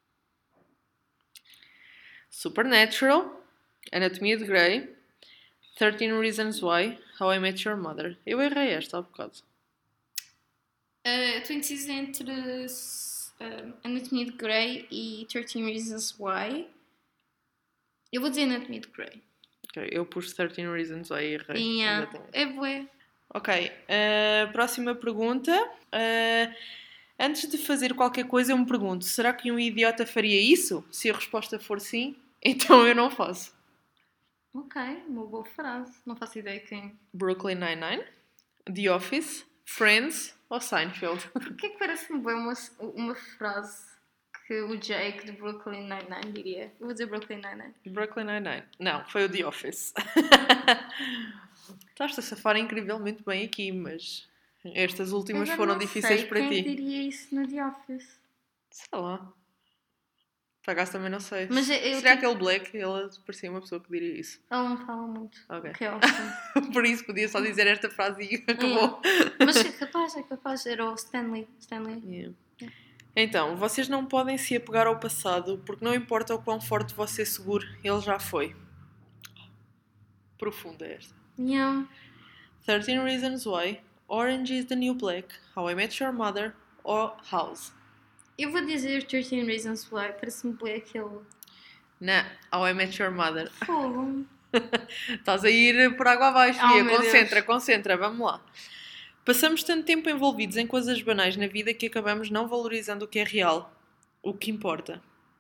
Supernatural, Anatomia de Grey, thirteen Reasons Why, How I Met Your Mother. Eu errei esta há bocado. Uh, Estou indecisa entre uh, Anatomia de Grey e thirteen Reasons Why. Eu vou dizer Anatomia de Grey. Ok, eu pus thirteen Reasons Why e errei. Yeah. Exatamente. É bué. Ok, uh, próxima pergunta. Uh, antes de fazer qualquer coisa, eu me pergunto: será que um idiota faria isso? Se a resposta for sim, então eu não faço. Ok, uma boa frase. Não faço ideia quem. Brooklyn Nine-Nine, The Office, Friends ou Seinfeld? Porquê que parece-me bem uma, uma frase que o Jake de Brooklyn Nine-Nine diria? Eu vou dizer Brooklyn Nine-Nine. Brooklyn Nine-Nine. Não, foi o The Office. Estás-te a safar incrivelmente bem aqui, mas estas últimas Agora foram não difíceis sei para quem ti. diria isso no The Office. Sei lá. Por acaso também não sei. Mas eu, eu, Será tipo, aquele Black? Ele parecia uma pessoa que diria isso. Ele não fala muito. Ok. Que é ótimo. Por isso podia só dizer esta frase e acabou. Mas é capaz, é capaz. Era o Stanley. Stanley. Yeah. Então, vocês não podem se apegar ao passado porque não importa o quão forte você segure, ele já foi. Profunda esta. Yeah. thirteen Reasons Why, Orange is the New Black, How I Met Your Mother ou House. Eu vou dizer thirteen Reasons Why. Parece-me bem aquele... Não, How I Met Your Mother. Fogo. Estás a ir por água abaixo, Oh, Fia. meu Concentra, Deus. concentra, vamos lá. Passamos tanto tempo envolvidos em coisas banais na vida que acabamos não valorizando o que é real. O que importa.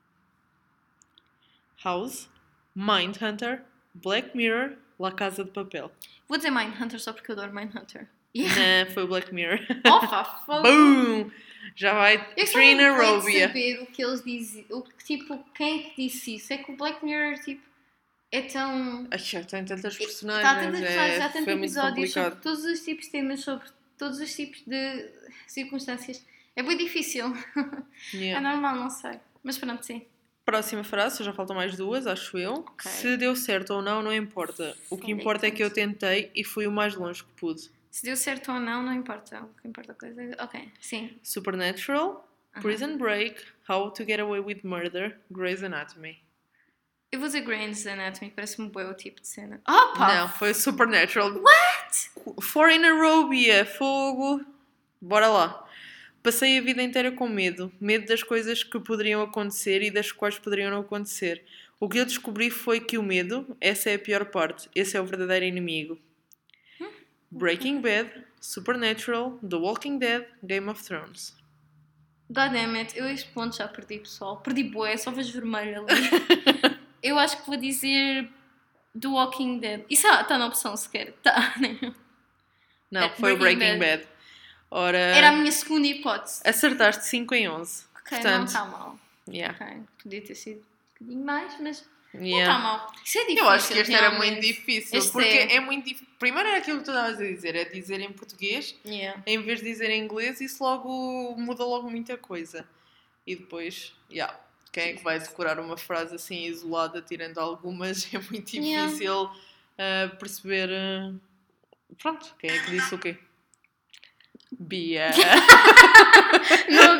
House, Mindhunter, Black Mirror, La Casa de Papel. Vou dizer Mindhunter só porque eu adoro Mindhunter. Yeah. Não, foi o Black Mirror. Opa, fogo. Boom! Já vai Eu three in a gostava row, muito de Bia. saber o que eles dizem. O que, tipo, quem é que disse isso? É que o Black Mirror, tipo, é tão... Ai, já tem tantas Está personagens. a tantas personagens, é, há tantos foi muito episódios sobre complicado. todos os tipos de temas, sobre todos os tipos de circunstâncias. É bem difícil. Yeah. É normal, não sei. Mas pronto, sim. Próxima frase, já faltam mais duas, acho eu. Ok. Se deu certo ou não, não importa. O que Falei importa é que eu tanto. tentei e fui o mais longe que pude. Se deu certo ou não, não importa. O que importa a coisa é... Ok, sim. Supernatural, Aham. Prison Break, How to Get Away with Murder, Grey's Anatomy. Eu vou dizer Grey's Anatomy, parece-me bué o tipo de cena. Ah, pá! Não, foi Supernatural. What? Four in a row, Bia. Fogo. Bora lá. Passei a vida inteira com medo. Medo das coisas que poderiam acontecer e das quais poderiam não acontecer. O que eu descobri foi que o medo, essa é a pior parte. Esse é o verdadeiro inimigo. Hum? Breaking Bad, Supernatural, The Walking Dead, Game of Thrones. God damn it, eu a este ponto já perdi, pessoal. Perdi bué, só vejo vermelho ali. Eu acho que vou dizer The Walking Dead. Isso está na opção sequer. Tá, nem. Não, É, foi o Breaking Breaking Bad. Ora, Era a minha segunda hipótese. acertaste cinco em onze. Ok, Portanto, não está mal. yeah. Ok, podia ter sido um bocadinho mais, mas não Yeah. está mal. Isso é difícil. Eu acho que este era realmente. muito difícil, Este porque é. é, muito difícil. Primeiro era aquilo que tu estavas a dizer, é dizer em português, Yeah. em vez de dizer em inglês, isso logo muda logo muita coisa. E depois, yeah, quem é que vai decorar uma frase assim isolada, tirando algumas, é muito Yeah. difícil uh, perceber. Uh, pronto, quem é que disse o quê? Bia. Não.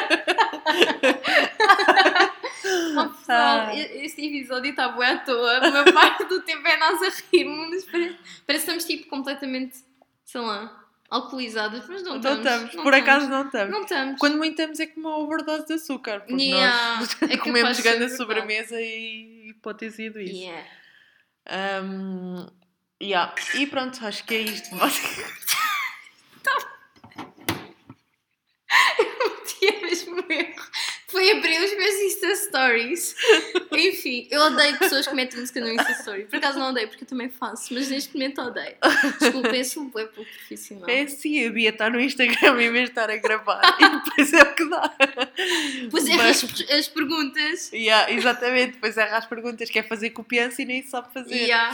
Oh, pessoal, Ah. este episódio está bué à toa. Uma parte do tempo é nós a rirmos. Parece, parece que estamos tipo completamente, sei lá, alcoolizadas, mas não, Não estamos. estamos, não por estamos. acaso não estamos. Não estamos. Quando muito estamos é como uma overdose de açúcar, porque Yeah, nós é capaz comemos de ser grande verdade. sobremesa e, e pode ter sido isso. Yeah. Um, yeah. E pronto, acho que é isto. Tinha mesmo um erro. Foi abrir os meus Insta Stories. Enfim, eu odeio pessoas que metem música no Insta Story. Por acaso não odeio, porque eu também faço, mas neste momento odeio. Desculpem, sou um pouco profissional. É assim, a Bia está no Instagram em vez de estar a gravar. E depois é o que dá. Pois é, Mas- as, as perguntas. Yeah, exatamente, depois erra as perguntas, quer fazer copiança e nem sabe fazer. Yeah.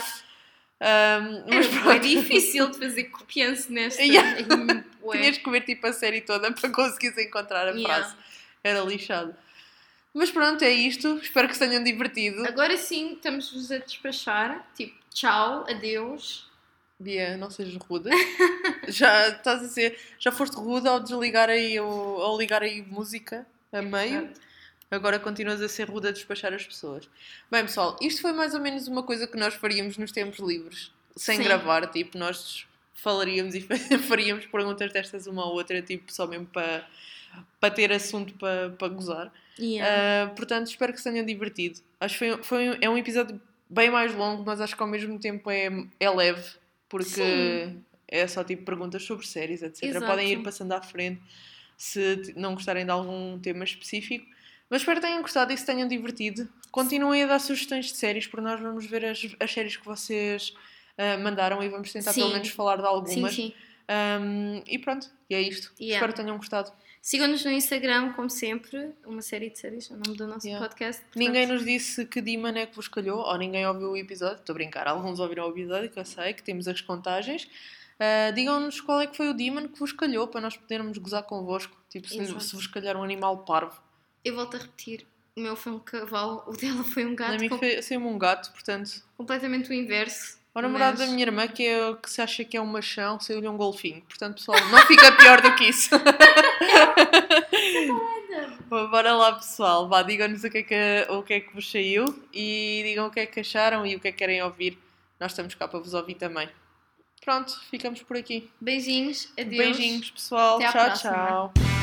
Um, mas É bué pronto. difícil de fazer copiança nesta. Yeah. Em- bué. Tinhas que ver tipo a série toda para conseguires encontrar a Yeah. frase. Era lixado. Mas pronto, é isto. Espero que se tenham divertido. Agora sim, estamos-vos a despachar. Tipo, tchau, adeus. Bia, não sejas rude. Já estás a ser. Já foste rude ao desligar aí, o- ao ligar aí música a meio. Exato. Agora continuas a ser rude a despachar as pessoas. Bem, pessoal, isto foi mais ou menos uma coisa que nós faríamos nos tempos livres, sem Sim. gravar. Tipo, nós falaríamos e faríamos perguntas destas uma à outra, tipo, só mesmo para, para ter assunto para, para gozar. Yeah. Uh, portanto, espero que se tenham divertido. Acho que foi, foi, é um episódio bem mais longo, mas acho que ao mesmo tempo é, é leve, porque Sim. é só tipo perguntas sobre séries, etcétera. Exato. Podem ir passando à frente se t- não gostarem de algum tema específico. Mas espero que tenham gostado e se tenham divertido. Continuem a dar sugestões de séries, porque nós vamos ver as, as séries que vocês uh, mandaram e vamos tentar Sim. pelo menos falar de Sim, algumas. sim. Um, e pronto, e é isto. Yeah. Espero que tenham gostado. Sigam-nos no Instagram, como sempre. Uma série de séries, é o nome do nosso Yeah. podcast. Portanto, Ninguém nos disse que Demon é que vos calhou, ou ninguém ouviu o episódio. Estou a brincar, alguns ouviram o episódio, que eu sei, que temos as contagens. Uh, digam-nos qual é que foi o Demon que vos calhou, para nós podermos gozar convosco. Tipo, se, Exato. se vos calhar um animal parvo. Eu volto a repetir. O meu foi um cavalo, o dela foi um A gato. mim com- foi saiu-me um gato, portanto... Completamente o inverso. O namorado Mas- da minha irmã, que, é, que se acha que é um machão, saiu-lhe um golfinho. Portanto, pessoal, não fica pior do que isso. Bora lá, pessoal. Vá, digam-nos o que, é que, o que é que vos saiu e digam o que é que acharam e o que é que querem ouvir. Nós estamos cá para vos ouvir também. Pronto, ficamos por aqui. Beijinhos, adeus. Beijinhos, pessoal. Até à Tchau, próxima. tchau.